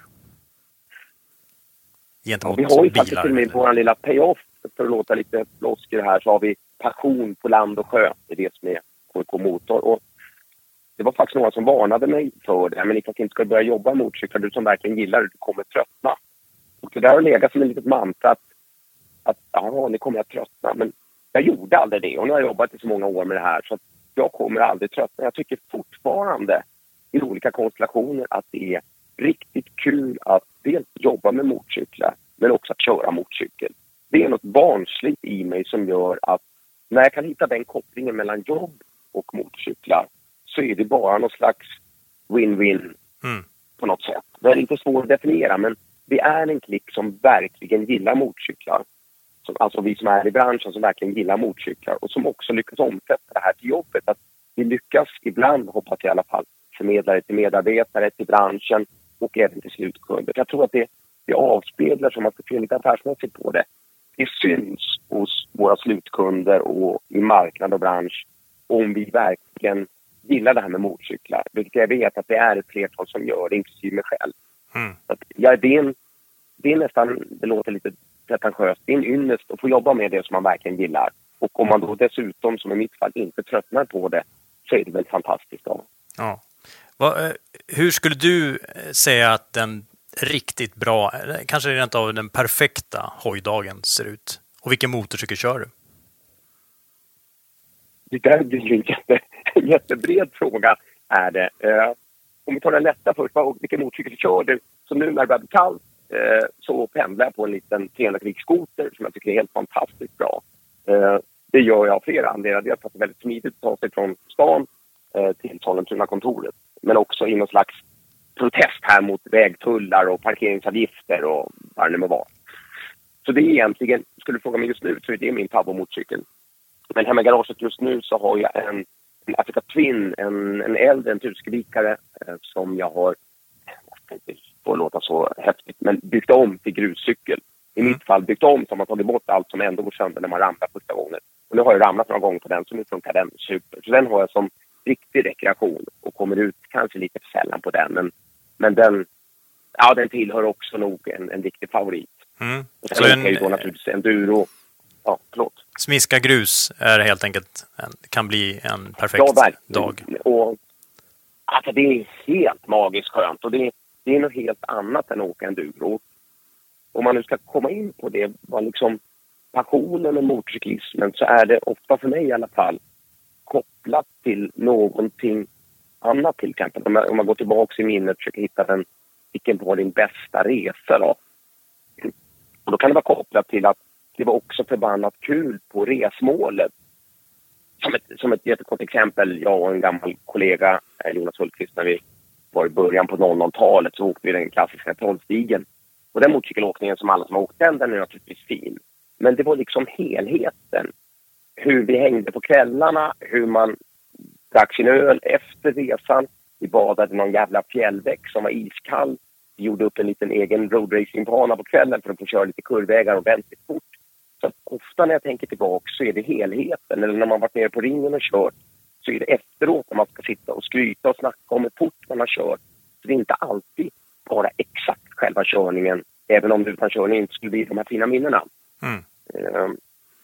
S13: Ja, vi har ju faktiskt till med vår lilla payoff, för att låta lite flosker här, så har vi passion på land och sjö. Det är det som är K K Motor. Och det var faktiskt några som varnade mig för det. Men Niklas, inte ska börja jobba med motorcyklar, du som verkligen gillar det, du kommer tröttna. Och det där har legat som en litet mantra att, att ja, ni kommer att tröttna. Men jag gjorde aldrig det och nu har jag jobbat i så många år med det här så att jag kommer aldrig tröttna. Jag tycker fortfarande i olika konstellationer att det är riktigt kul att dels jobba med motorcyklar men också att köra motorcykel. Det är något barnsligt i mig som gör att när jag kan hitta den kopplingen mellan jobb och motorcyklar så är det bara någon slags win-win mm. på något sätt. Det är inte svårt att definiera, men vi är en klick som verkligen gillar motorcyklar. Som, alltså vi som är i branschen som verkligen gillar motorcyklar och som också lyckas omsätta det här till jobbet. Att vi lyckas ibland, hoppas jag i alla fall, förmedla det till medarbetare, till branschen och även till slutkunder. Jag tror att det, det avspeglar, som att det är lite affärsmässigt på det. Det syns hos våra slutkunder och i marknad och bransch om vi verkligen gillar det här med motorcyklar. Vilket jag vet att det är ett flertal som gör det, inklusive mig själv. Mm. Att, ja, det, är en, det är nästan, det låter lite pretentiöst, det är en ynnest att få jobba med det som man verkligen gillar. Och om man då dessutom, som i mitt fall, inte tröttnar på det så är det väl fantastiskt då.
S2: Ja. Va, hur skulle du säga att den riktigt bra, kanske rent av den perfekta hojdagen ser ut? Och vilken motorcykel kör du?
S13: Det där blir ju en jätte, jättebred fråga är det. Uh, om vi tar den lätta först, vad, vilken motorcykel kör du? Så nu när det börjar bli kallt, eh, så pendlar jag på en liten trehundra-kubikskoter som jag tycker är helt fantastiskt bra. Eh, det gör jag av flera anledningar. Dels för att det är väldigt smidigt att ta sig från stan eh, till Sollentuna-kontoret. Men också i någon slags protest här mot vägtullar och parkeringsavgifter och vad det må vara. Så det är egentligen, skulle du fråga mig just nu, så är det min Tabo-motorcykel. Men hemma i garaget just nu så har jag en, en Africa Twin, en, en äldre, en tusenkubikare eh, som jag har, jag inte får låta så häftigt, men byggt om till gruscykel. I mm. mitt fall byggt om så har man tagit bort allt som ändå går sönder när man ramlar första gången. Och nu har jag ramlat några gånger på den, så nu funkar den super. Så den har jag som riktig rekreation och kommer ut kanske lite för sällan på den. Men, men den, ja, den tillhör också nog en, en riktig favorit.
S2: Mm.
S13: Och sen
S2: så
S13: en,
S2: en,
S13: ju då naturligtvis enduro. Ja, förlåt.
S2: Smiska grus är helt enkelt en, kan bli en perfekt
S13: ja,
S2: dag.
S13: Och, alltså, det är helt magiskt skönt och det, det är något helt annat än att åka enduro. Om man nu ska komma in på det, vad liksom passionen med motorcyklismen, så är det ofta för mig i alla fall kopplat till någonting annat, till exempel. Om man, om man går tillbaka i minnet och försöker hitta den, vilken var din bästa resa då? Och då kan det vara kopplat till att det var också förbannat kul på resmålet. Som ett, som ett jättekort exempel, jag och en gammal kollega, Jonas Hultqvist, när vi var i början på noll noll-talet så åkte vi den klassiska Trollstigen. Och den motorcykelåkningen som alla som har åkt den, den är naturligtvis fin. Men det var liksom helheten. Hur vi hängde på kvällarna, hur man drack sin öl efter resan. Vi badade någon jävla fjällbäck som var iskall. Vi gjorde upp en liten egen roadracingbana på kvällen för att få köra lite kurvägar och väldigt fort. Så att ofta när jag tänker tillbaka så är det helheten. Eller när man varit nere på ringen och kört så är det efteråt när man ska sitta och skryta och snacka om hur fort man har kört. Så det är inte alltid bara exakt själva körningen. Även om det utan körning inte skulle bli de här fina minnena.
S2: Mm.
S13: Um,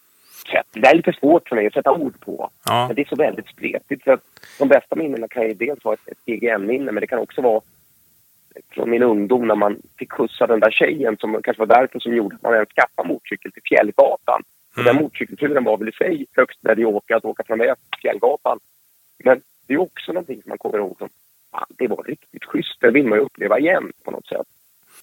S13: det är lite svårt för mig att sätta ord på.
S2: Ja.
S13: Men det är så väldigt spretigt. För att de bästa minnena kan ju dels vara ett, ett T G M-minne. Men det kan också vara från min ungdom när man fick skjutsa den där tjejen som kanske var därför som gjorde att man ens skaffade motorcykel till Fjällgatan. Mm. Och den motorcykelturen var väl i sig högst när det åka att åka fram med Fjällgatan. Men det är också någonting som man kommer ihåg som ah, det var riktigt schysst. Det vill man ju uppleva igen på något sätt.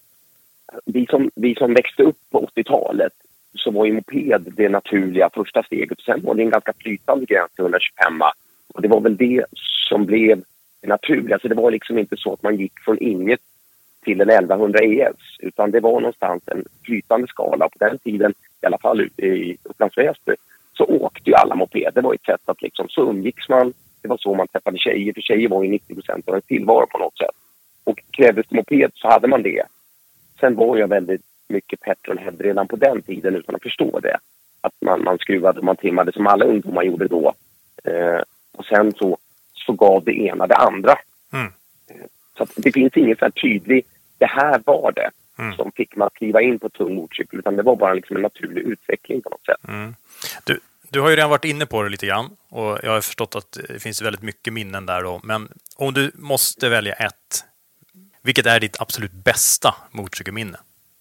S13: Vi som, vi som växte upp på åttiotalet så var ju moped det naturliga första steget. Sen var det en ganska flytande gräns till hundratjugofem. Och det var väl det som blev det naturliga. Så det var liksom inte så att man gick från inget till en elvahundra E S. Utan det var någonstans en flytande skala. På den tiden, i alla fall ute i Upplands Väsby, så åkte ju alla moped. Det var ett sätt att liksom, så umgicks man. Det var så man träffade tjejer. För tjejer var ju nittio procent av en tillvaro på något sätt. Och krävdes det moped så hade man det. Sen var jag väldigt mycket petrolhead redan på den tiden utan att förstå det. Att man, man skruvade och man timmade som alla ungdomar gjorde då. Eh, och sen så, så gav det ena det andra.
S2: Mm.
S13: Eh, så att det finns inget så här tydligt, det här var det mm. som fick man kliva in på tung motorcykel. Utan det var bara liksom en naturlig utveckling på något sätt.
S2: Mm. Du, du har ju redan varit inne på det lite grann. Och jag har förstått att det finns väldigt mycket minnen där då. Men om du måste välja ett, vilket är ditt absolut bästa motorcykelminne?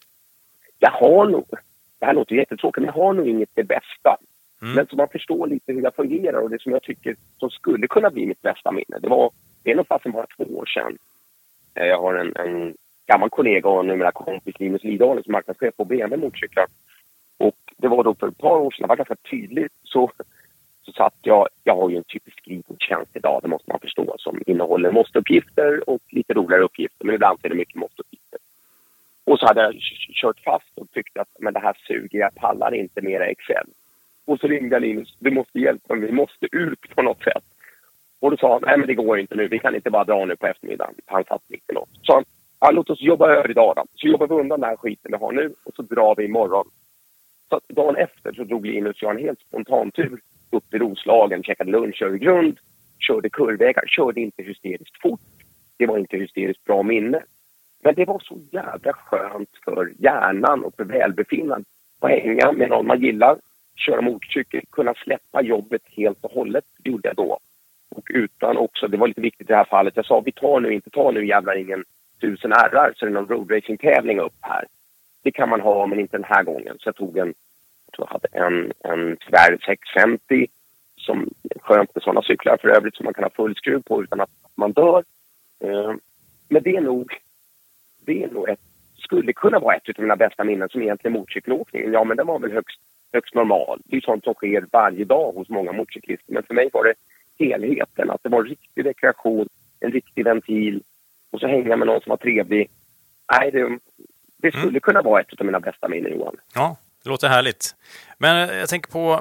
S13: Jag har nog, det här låter jättetråkigt, men jag har nog inget det bästa. Mm. Men så man förstår lite hur jag fungerar och det som jag tycker som skulle kunna bli mitt bästa minne. Det var, det är nog fast bara två år sedan. Jag har en, en gammal kollega och numera kompis, Linus Lidalen, som marknadschef på B M W motorcyklar. Och det var då för ett par år sedan, det var ganska tydligt, så, så satt jag, jag har ju en typisk skrivtjänst idag, det måste man förstå, som innehåller måste-uppgifter och lite roligare uppgifter, men ibland är det mycket måste-uppgifter. Och så hade jag kört fast och tyckte att men det här suger, jag pallar inte mera Excel. Och så ringde jag Linus, du måste hjälpa mig, vi måste ut på något sätt. Och då sa han, nej men det går inte nu, vi kan inte bara dra nu på eftermiddagen. Han satt lite något. Så han, ja, låt oss jobba över idag då. Så jobbar vi undan den här skiten vi har nu och så drar vi imorgon. Så dagen efter så drog Linus och jag en helt spontan tur upp i Roslagen, checkade lunch över grund, körde kurvägar, körde inte hysteriskt fort. Det var inte hysteriskt bra minne. Men det var så jävla skönt för hjärnan och för välbefinnandet att hänga med någon man gillar, köra motorcykel, kunna släppa jobbet helt och hållet, det gjorde jag då. Och utan också, det var lite viktigt i det här fallet, jag sa vi tar nu, inte tar nu jävlar ingen tusen R så det är någon roadracing-tävling upp här. Det kan man ha, men inte den här gången. Så jag tog en, jag tror jag hade en, en Sverre sex femtio som skönt med sådana cyklar för övrigt som man kan ha full skruv på utan att man dör. Eh, men det är nog det är nog ett skulle kunna vara ett av mina bästa minnen som egentligen motorcykelåkningen. Ja, men den var väl högst, högst normal. Det är sånt som sker varje dag hos många motorcyklister. Men för mig var det helheten. Att det var en riktig rekreation, en riktig ventil. Och så hänga med någon som var trevlig. Nej, det, det skulle mm. kunna vara ett av mina bästa minnen, Johan.
S2: Ja, det låter härligt. Men jag tänker på,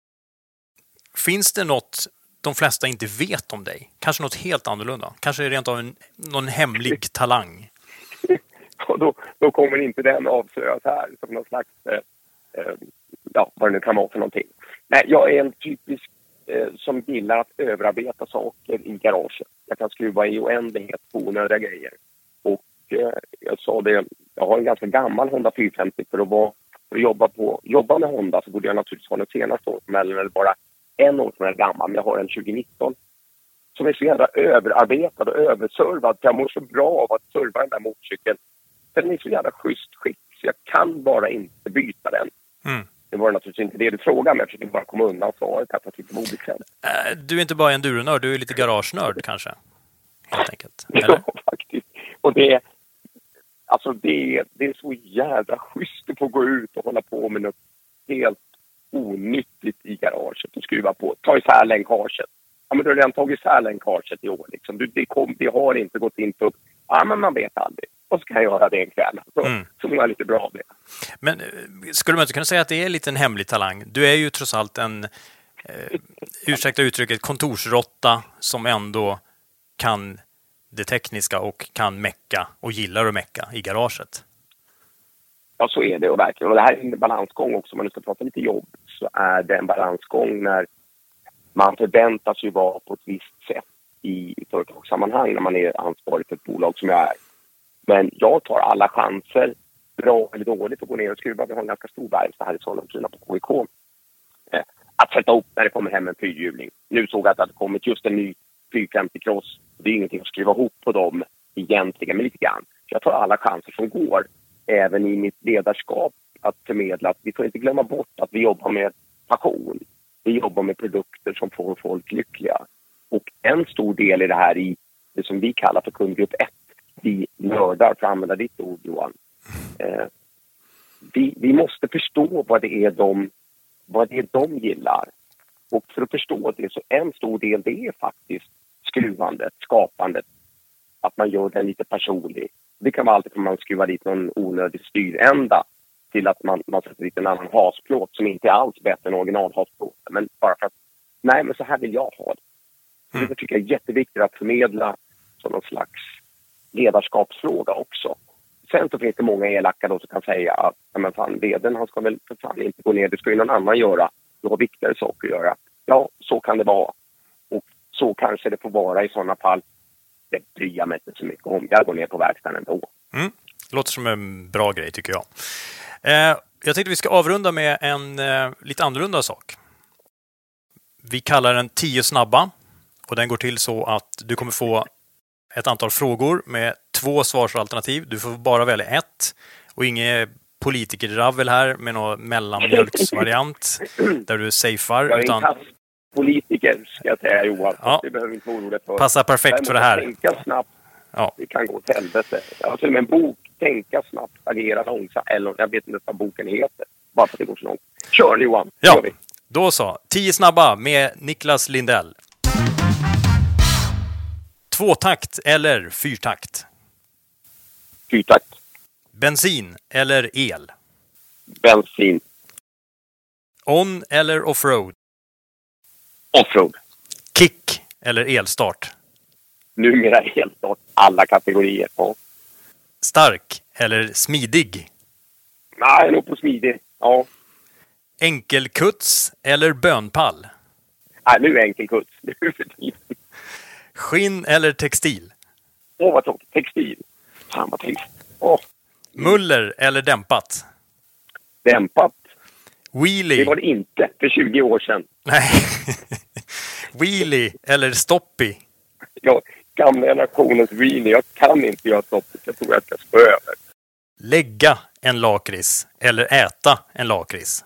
S2: finns det något de flesta inte vet om dig? Kanske något helt annorlunda? Kanske rent av en, någon hemlig talang?
S13: Och då, då kommer inte den avslöjas här som någon slags, eh, eh, ja, vad det nu kan vara för någonting. Nej, jag är en typisk eh, som gillar att överarbeta saker i garaget. Jag kan skruva i oändlighet på onödiga grejer. Och eh, jag sa det, jag har en ganska gammal Honda fyrahundrafemtio för att, vara, för att jobba, på, jobba med Honda så borde jag naturligtvis ha den senaste årsmodellen eller bara en år som är gammal. Men jag har en tjugonitton som är så jävla överarbetad och överservad. Jag mår så bra av att serva den där motorcykeln. Den är så jävla schysst skick så jag kan bara inte byta den. Mm. Det var naturligtvis inte det du frågade, men jag försökte bara komma undan svaret här för att inte vara obekväm.
S2: Äh, du är inte bara en enduronörd, du är lite garagenörd kanske. Helt enkelt. Eller?
S13: Ja, faktiskt. Och det, alltså det, det är så jävla schysst att få gå ut och hålla på med något helt onyttigt i garaget och skruva på. Ta isär länkaget. Ja, men du har redan tagit isär länkaget i år. Liksom. Du, det, kom, det har inte gått in på... Ja, men man vet aldrig. Och så kan jag göra det en kväll. Så, mm. så mår jag lite bra av det.
S2: Men skulle man inte kunna säga att det är lite en hemlig talang? Du är ju trots allt en, eh, ursäkta uttrycket, kontorsrotta som ändå kan det tekniska och kan mecka och gillar att mecka i garaget.
S13: Ja, så är det och verkligen. Och det här är en balansgång också. Om man nu ska prata lite jobb så är det en balansgång när man förväntas ju vara på ett visst sätt i företagssammanhang när man är ansvarig för ett bolag som jag är. Men jag tar alla chanser, bra eller dåligt, att gå ner och skruva. Vi har en ganska stor verkstad här i Sollentuna på K I K. Eh, att sätta upp när det kommer hem en fyrhjuling. Nu såg jag att det hade kommit just en ny fyrahundrafemtio cross. Det är ingenting att skriva ihop på dem egentligen, men lite grann. Så jag tar alla chanser som går, även i mitt ledarskap, att förmedla att vi får inte glömma bort att vi jobbar med passion. Vi jobbar med produkter som får folk lyckliga. Och en stor del i det här i det som vi kallar för kundgrupp ett. Vi nördar, för att använda ditt ord, Johan. Eh, vi, vi måste förstå vad det är de, vad det är de gillar. Och för att förstå det så en stor del det är faktiskt skruvandet, skapandet. Att man gör den lite personlig. Det kan vara alltid från man skruvar dit någon onödig styrända till att man, man sätter dit en annan hasplåt som inte är alls bättre än originalhasplåten. Men bara för att, nej men så här vill jag ha det. Mm. Det tycker jag är jätteviktigt att förmedla som någon slags ledarskapsfråga också. Sen så finns det många elaka då som kan säga att men fan, veden han ska väl för fan inte gå ner, det ska ju någon annan göra. Du har viktigare saker att göra. Ja, så kan det vara. Och så kanske det får vara i sådana fall. Det bryr jag mig inte så mycket om. Jag går ner på verkstaden ändå.
S2: Mm. Låter som en bra grej tycker jag. Eh, jag tänkte vi ska avrunda med en eh, lite annorlunda sak. Vi kallar den tio snabba. Och den går till så att du kommer få ett antal frågor med två svarsalternativ. Du får bara välja ett. Och inget politikerdravel här med någon mellanmjölksvariant där du safear.
S13: Jag är
S2: utan...
S13: en politiker ska jag säga, Johan. Ja. Det behöver inte vara oroligt för.
S2: Passar perfekt för det här.
S13: Tänka snabbt.
S2: Ja.
S13: Det kan gå till helvete. Jag har till och med en bok. Tänka snabbt, agera långsamt. Eller jag vet inte vad boken heter. Bara för att det går så långt. Kör Johan.
S2: Ja,
S13: Kör vi.
S2: Då så. Tio snabba med Niklas Lindell. Tvåtakt eller fyrtakt?
S13: Fyrtakt.
S2: Bensin eller el?
S13: Bensin.
S2: On eller offroad?
S13: Offroad.
S2: Kick eller elstart?
S13: Numera elstart. Alla kategorier. Ja.
S2: Stark eller smidig?
S13: Nej, nog på smidig. Ja.
S2: Enkelkuts eller bönpall?
S13: Nej, nu är enkelkuts. Nu är för tiden.
S2: Skinn eller textil?
S13: Åh, vad tråkigt. Textil. Fan, vad trist. Åh.
S2: Muller eller dämpat?
S13: Dämpat.
S2: Wheelie.
S13: Det var det inte för tjugo år sedan.
S2: Nej. Wheelie eller stoppy?
S13: Ja, gamla generationens wheelie. Jag kan inte göra stoppy. Jag tror jag ska spö över.
S2: Lägga en lakrits eller äta en lakrits?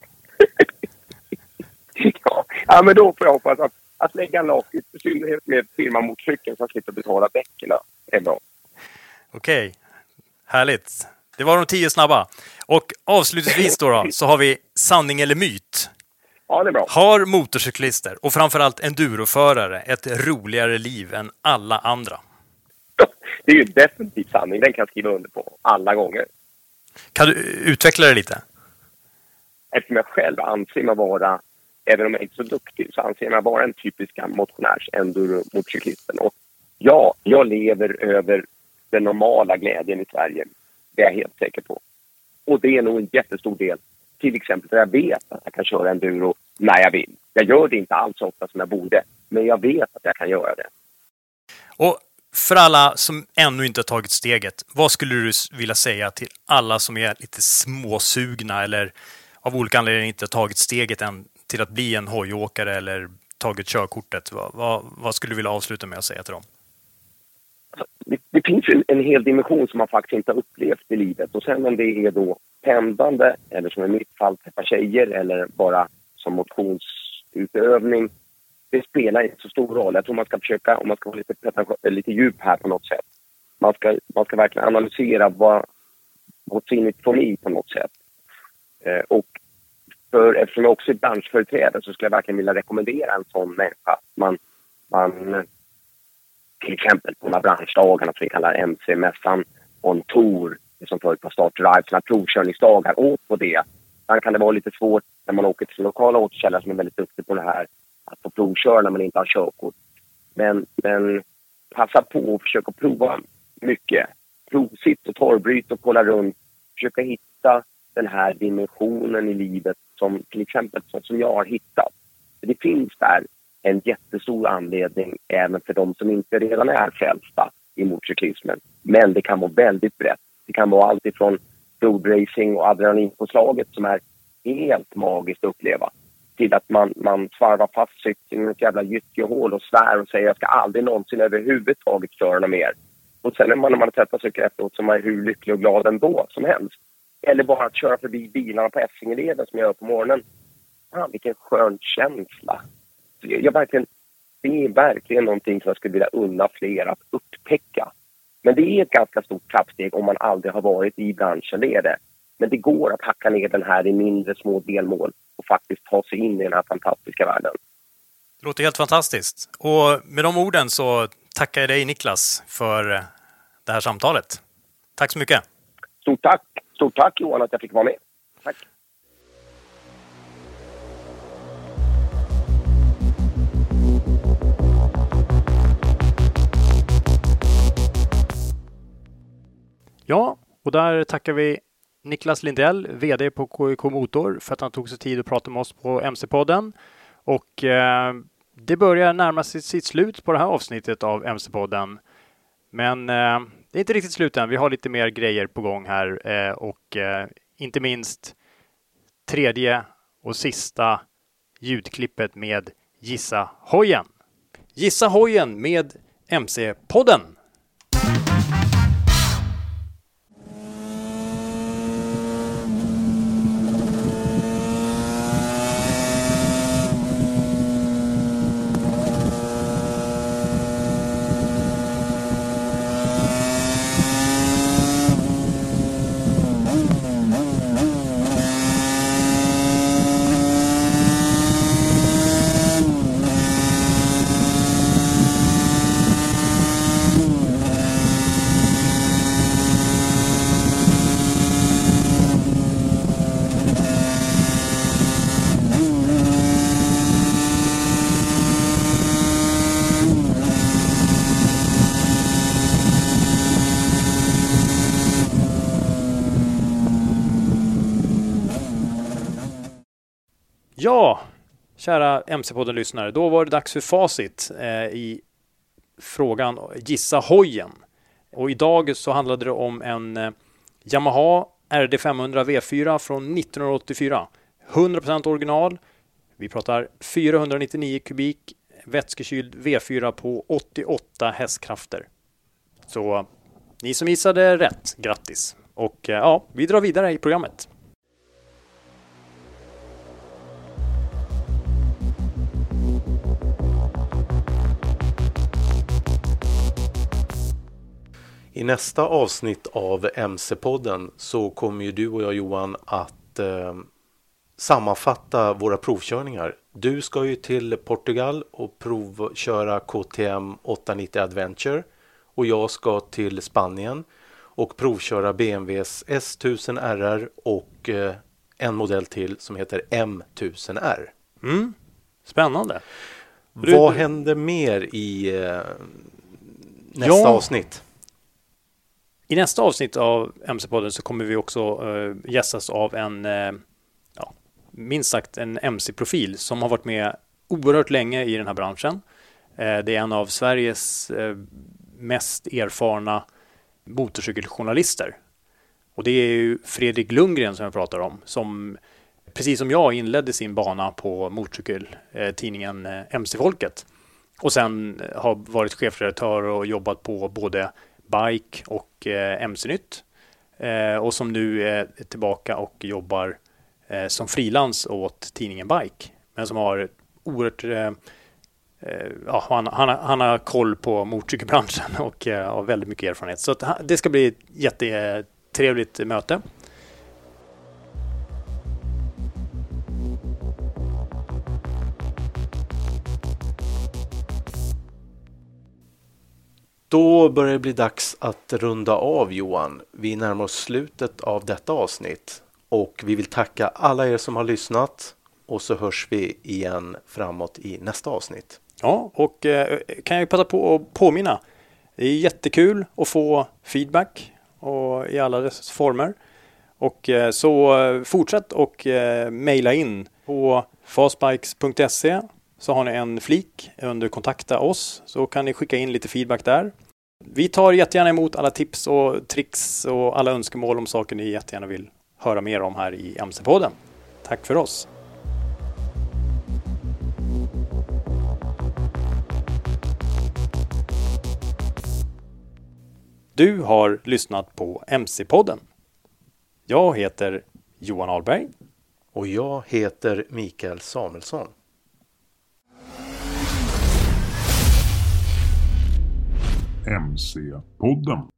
S13: ja. ja, men då får jag hoppas att, att lägga en lakrits, i synnerhet med firma motorcykeln så att slipper betala däcken. Det är bra.
S2: Okej, härligt. Det var de tio snabba. Och avslutningsvis då, då så har vi sanning eller myt.
S13: Ja, det är bra.
S2: Har motorcyklister och framförallt enduroförare ett roligare liv än alla andra?
S13: Det är ju definitivt sanning. Den kan jag skriva under på alla gånger.
S2: Kan du utveckla det lite?
S13: Eftersom jag själv anser mig vara, även om jag inte är så duktig, så anser jag mig vara en typisk motionärs enduro-motorcyklisten. Och ja, jag lever över den normala glädjen i Sverige. Det är jag helt säker på. Och det är nog en jättestor del. Till exempel för jag vet att jag kan köra enduro när jag vill. Jag gör det inte alls så ofta som jag borde. Men jag vet att jag kan göra det.
S2: Och för alla som ännu inte har tagit steget, vad skulle du vilja säga till alla som är lite småsugna eller av olika anledningar inte har tagit steget än till att bli en hojåkare eller tagit körkortet? Vad, vad, vad skulle du vilja avsluta med att säga till dem?
S13: Det, det finns en, en hel dimension som man faktiskt inte har upplevt i livet. Och sen om det är då pendlande eller som i mitt fall träffa tjejer eller bara som motionsutövning. Det spelar inte så stor roll. Jag tror man ska försöka, om man ska vara lite, lite djup här på något sätt. Man ska, man ska verkligen analysera vad, what's in it for me på något sätt. Eh, och för, eftersom jag också är branschföreträdare så skulle jag verkligen vilja rekommendera en sån människa. Man, man till exempel på de här branschdagarna som vi kallar M C-mässan on tour, som förut på Start Drive, sådana provkörningsdagar, åt på det. Sen kan det vara lite svårt när man åker till lokala återkällare som är väldigt duktig på det här, att få provköra när man inte har körkort. Men, men passa på och försöka prova mycket. Provsitt och torrbryt och kolla runt. Försöka hitta den här dimensionen i livet som till exempel som jag har hittat. För det finns där en jättestor anledning även för de som inte redan är frälsta i motorcyklismen. Men det kan vara väldigt brett. Det kan vara allt ifrån roadracing och adrenalinpåslaget som är helt magiskt att uppleva till att man, man svarvar fast cykeln i ett jävla gyttjehål och svär och säger jag ska aldrig någonsin överhuvudtaget köra något mer. Och sen när man, när man träffar cykeln efteråt så är man hur lycklig och glad ändå som helst. Eller bara att köra förbi bilarna på Essingeleden som jag gör på morgonen. Ah, vilken skön känsla. Så jag, jag verkligen, det är verkligen någonting som jag skulle vilja unna fler att upptäcka. Men det är ett ganska stort trappsteg om man aldrig har varit i branschen, det är det. Men det går att hacka ner den här i mindre små delmål och faktiskt ta sig in i den här fantastiska världen.
S2: Det låter helt fantastiskt. Och med de orden så tackar jag dig Niklas för det här samtalet. Tack så mycket.
S13: Stort tack. Stort tack Johan att jag fick vara med. Tack.
S2: Ja, och där tackar vi Niklas Lindell, vd på K I K Motor, för att han tog sig tid att prata med oss på M C-podden. Och eh, det börjar närma sig sitt slut på det här avsnittet av M C-podden. Men eh, det är inte riktigt slut än. Vi har lite mer grejer på gång här. Eh, och eh, inte minst tredje och sista ljudklippet med Gissa Hojen. Gissa Hojen med M C-podden. Ja, kära M C-podden-lyssnare, då var det dags för facit eh, i frågan Gissa Hojen. Och idag så handlade det om en eh, Yamaha R D femhundra V fyra från nittonhundraåttiofyra. hundra procent original. Vi pratar fyrahundranittionio kubik vätskekyld V fyra på åttioåtta hästkrafter. Så ni som gissade rätt, grattis. Och eh, ja, vi drar vidare i programmet.
S3: I nästa avsnitt av M C-podden så kommer ju du och jag, Johan, att eh, sammanfatta våra provkörningar. Du ska ju till Portugal och provköra K T M åttahundranittio Adventure och jag ska till Spanien och provköra B M W:s S tusen R R och eh, en modell till som heter M tusen R.
S2: Mm. Spännande.
S3: Vad du... händer mer i eh, nästa
S2: ja.
S3: avsnitt?
S2: I nästa avsnitt av M C-podden så kommer vi också uh, gästas av en uh, ja, minst sagt en M C-profil som har varit med oerhört länge i den här branschen. Uh, det är en av Sveriges uh, mest erfarna motorcykeljournalister. Och det är ju Fredrik Lundgren som jag pratar om, som precis som jag inledde sin bana på motorcykeltidningen uh, M C-folket. Och sen uh, har varit chefredaktör och jobbat på både Bike och eh, M C-nytt eh, och som nu är tillbaka och jobbar eh, som frilans åt tidningen Bike, men som har oerhört eh, eh, ja, han, han, han har koll på motorcykelbranschen och eh, har väldigt mycket erfarenhet, så att, det ska bli ett jättetrevligt möte.
S3: Då börjar det bli dags att runda av, Johan. Vi närmar oss slutet av detta avsnitt och vi vill tacka alla er som har lyssnat och så hörs vi igen framåt i nästa avsnitt.
S2: Ja, och eh, kan jag passa på att påminna. Det är jättekul att få feedback och i alla dess former. Och eh, så fortsätt och eh, mejla in på fastbikes punkt se. Så har ni en flik under kontakta oss, så kan ni skicka in lite feedback där. Vi tar jättegärna emot alla tips och tricks och alla önskemål om saker ni jättegärna vill höra mer om här i M C-podden. Tack för oss! Du har lyssnat på M C-podden. Jag heter Johan Ahlberg.
S3: Och jag heter Mikael Samuelsson.
S14: M C-podden.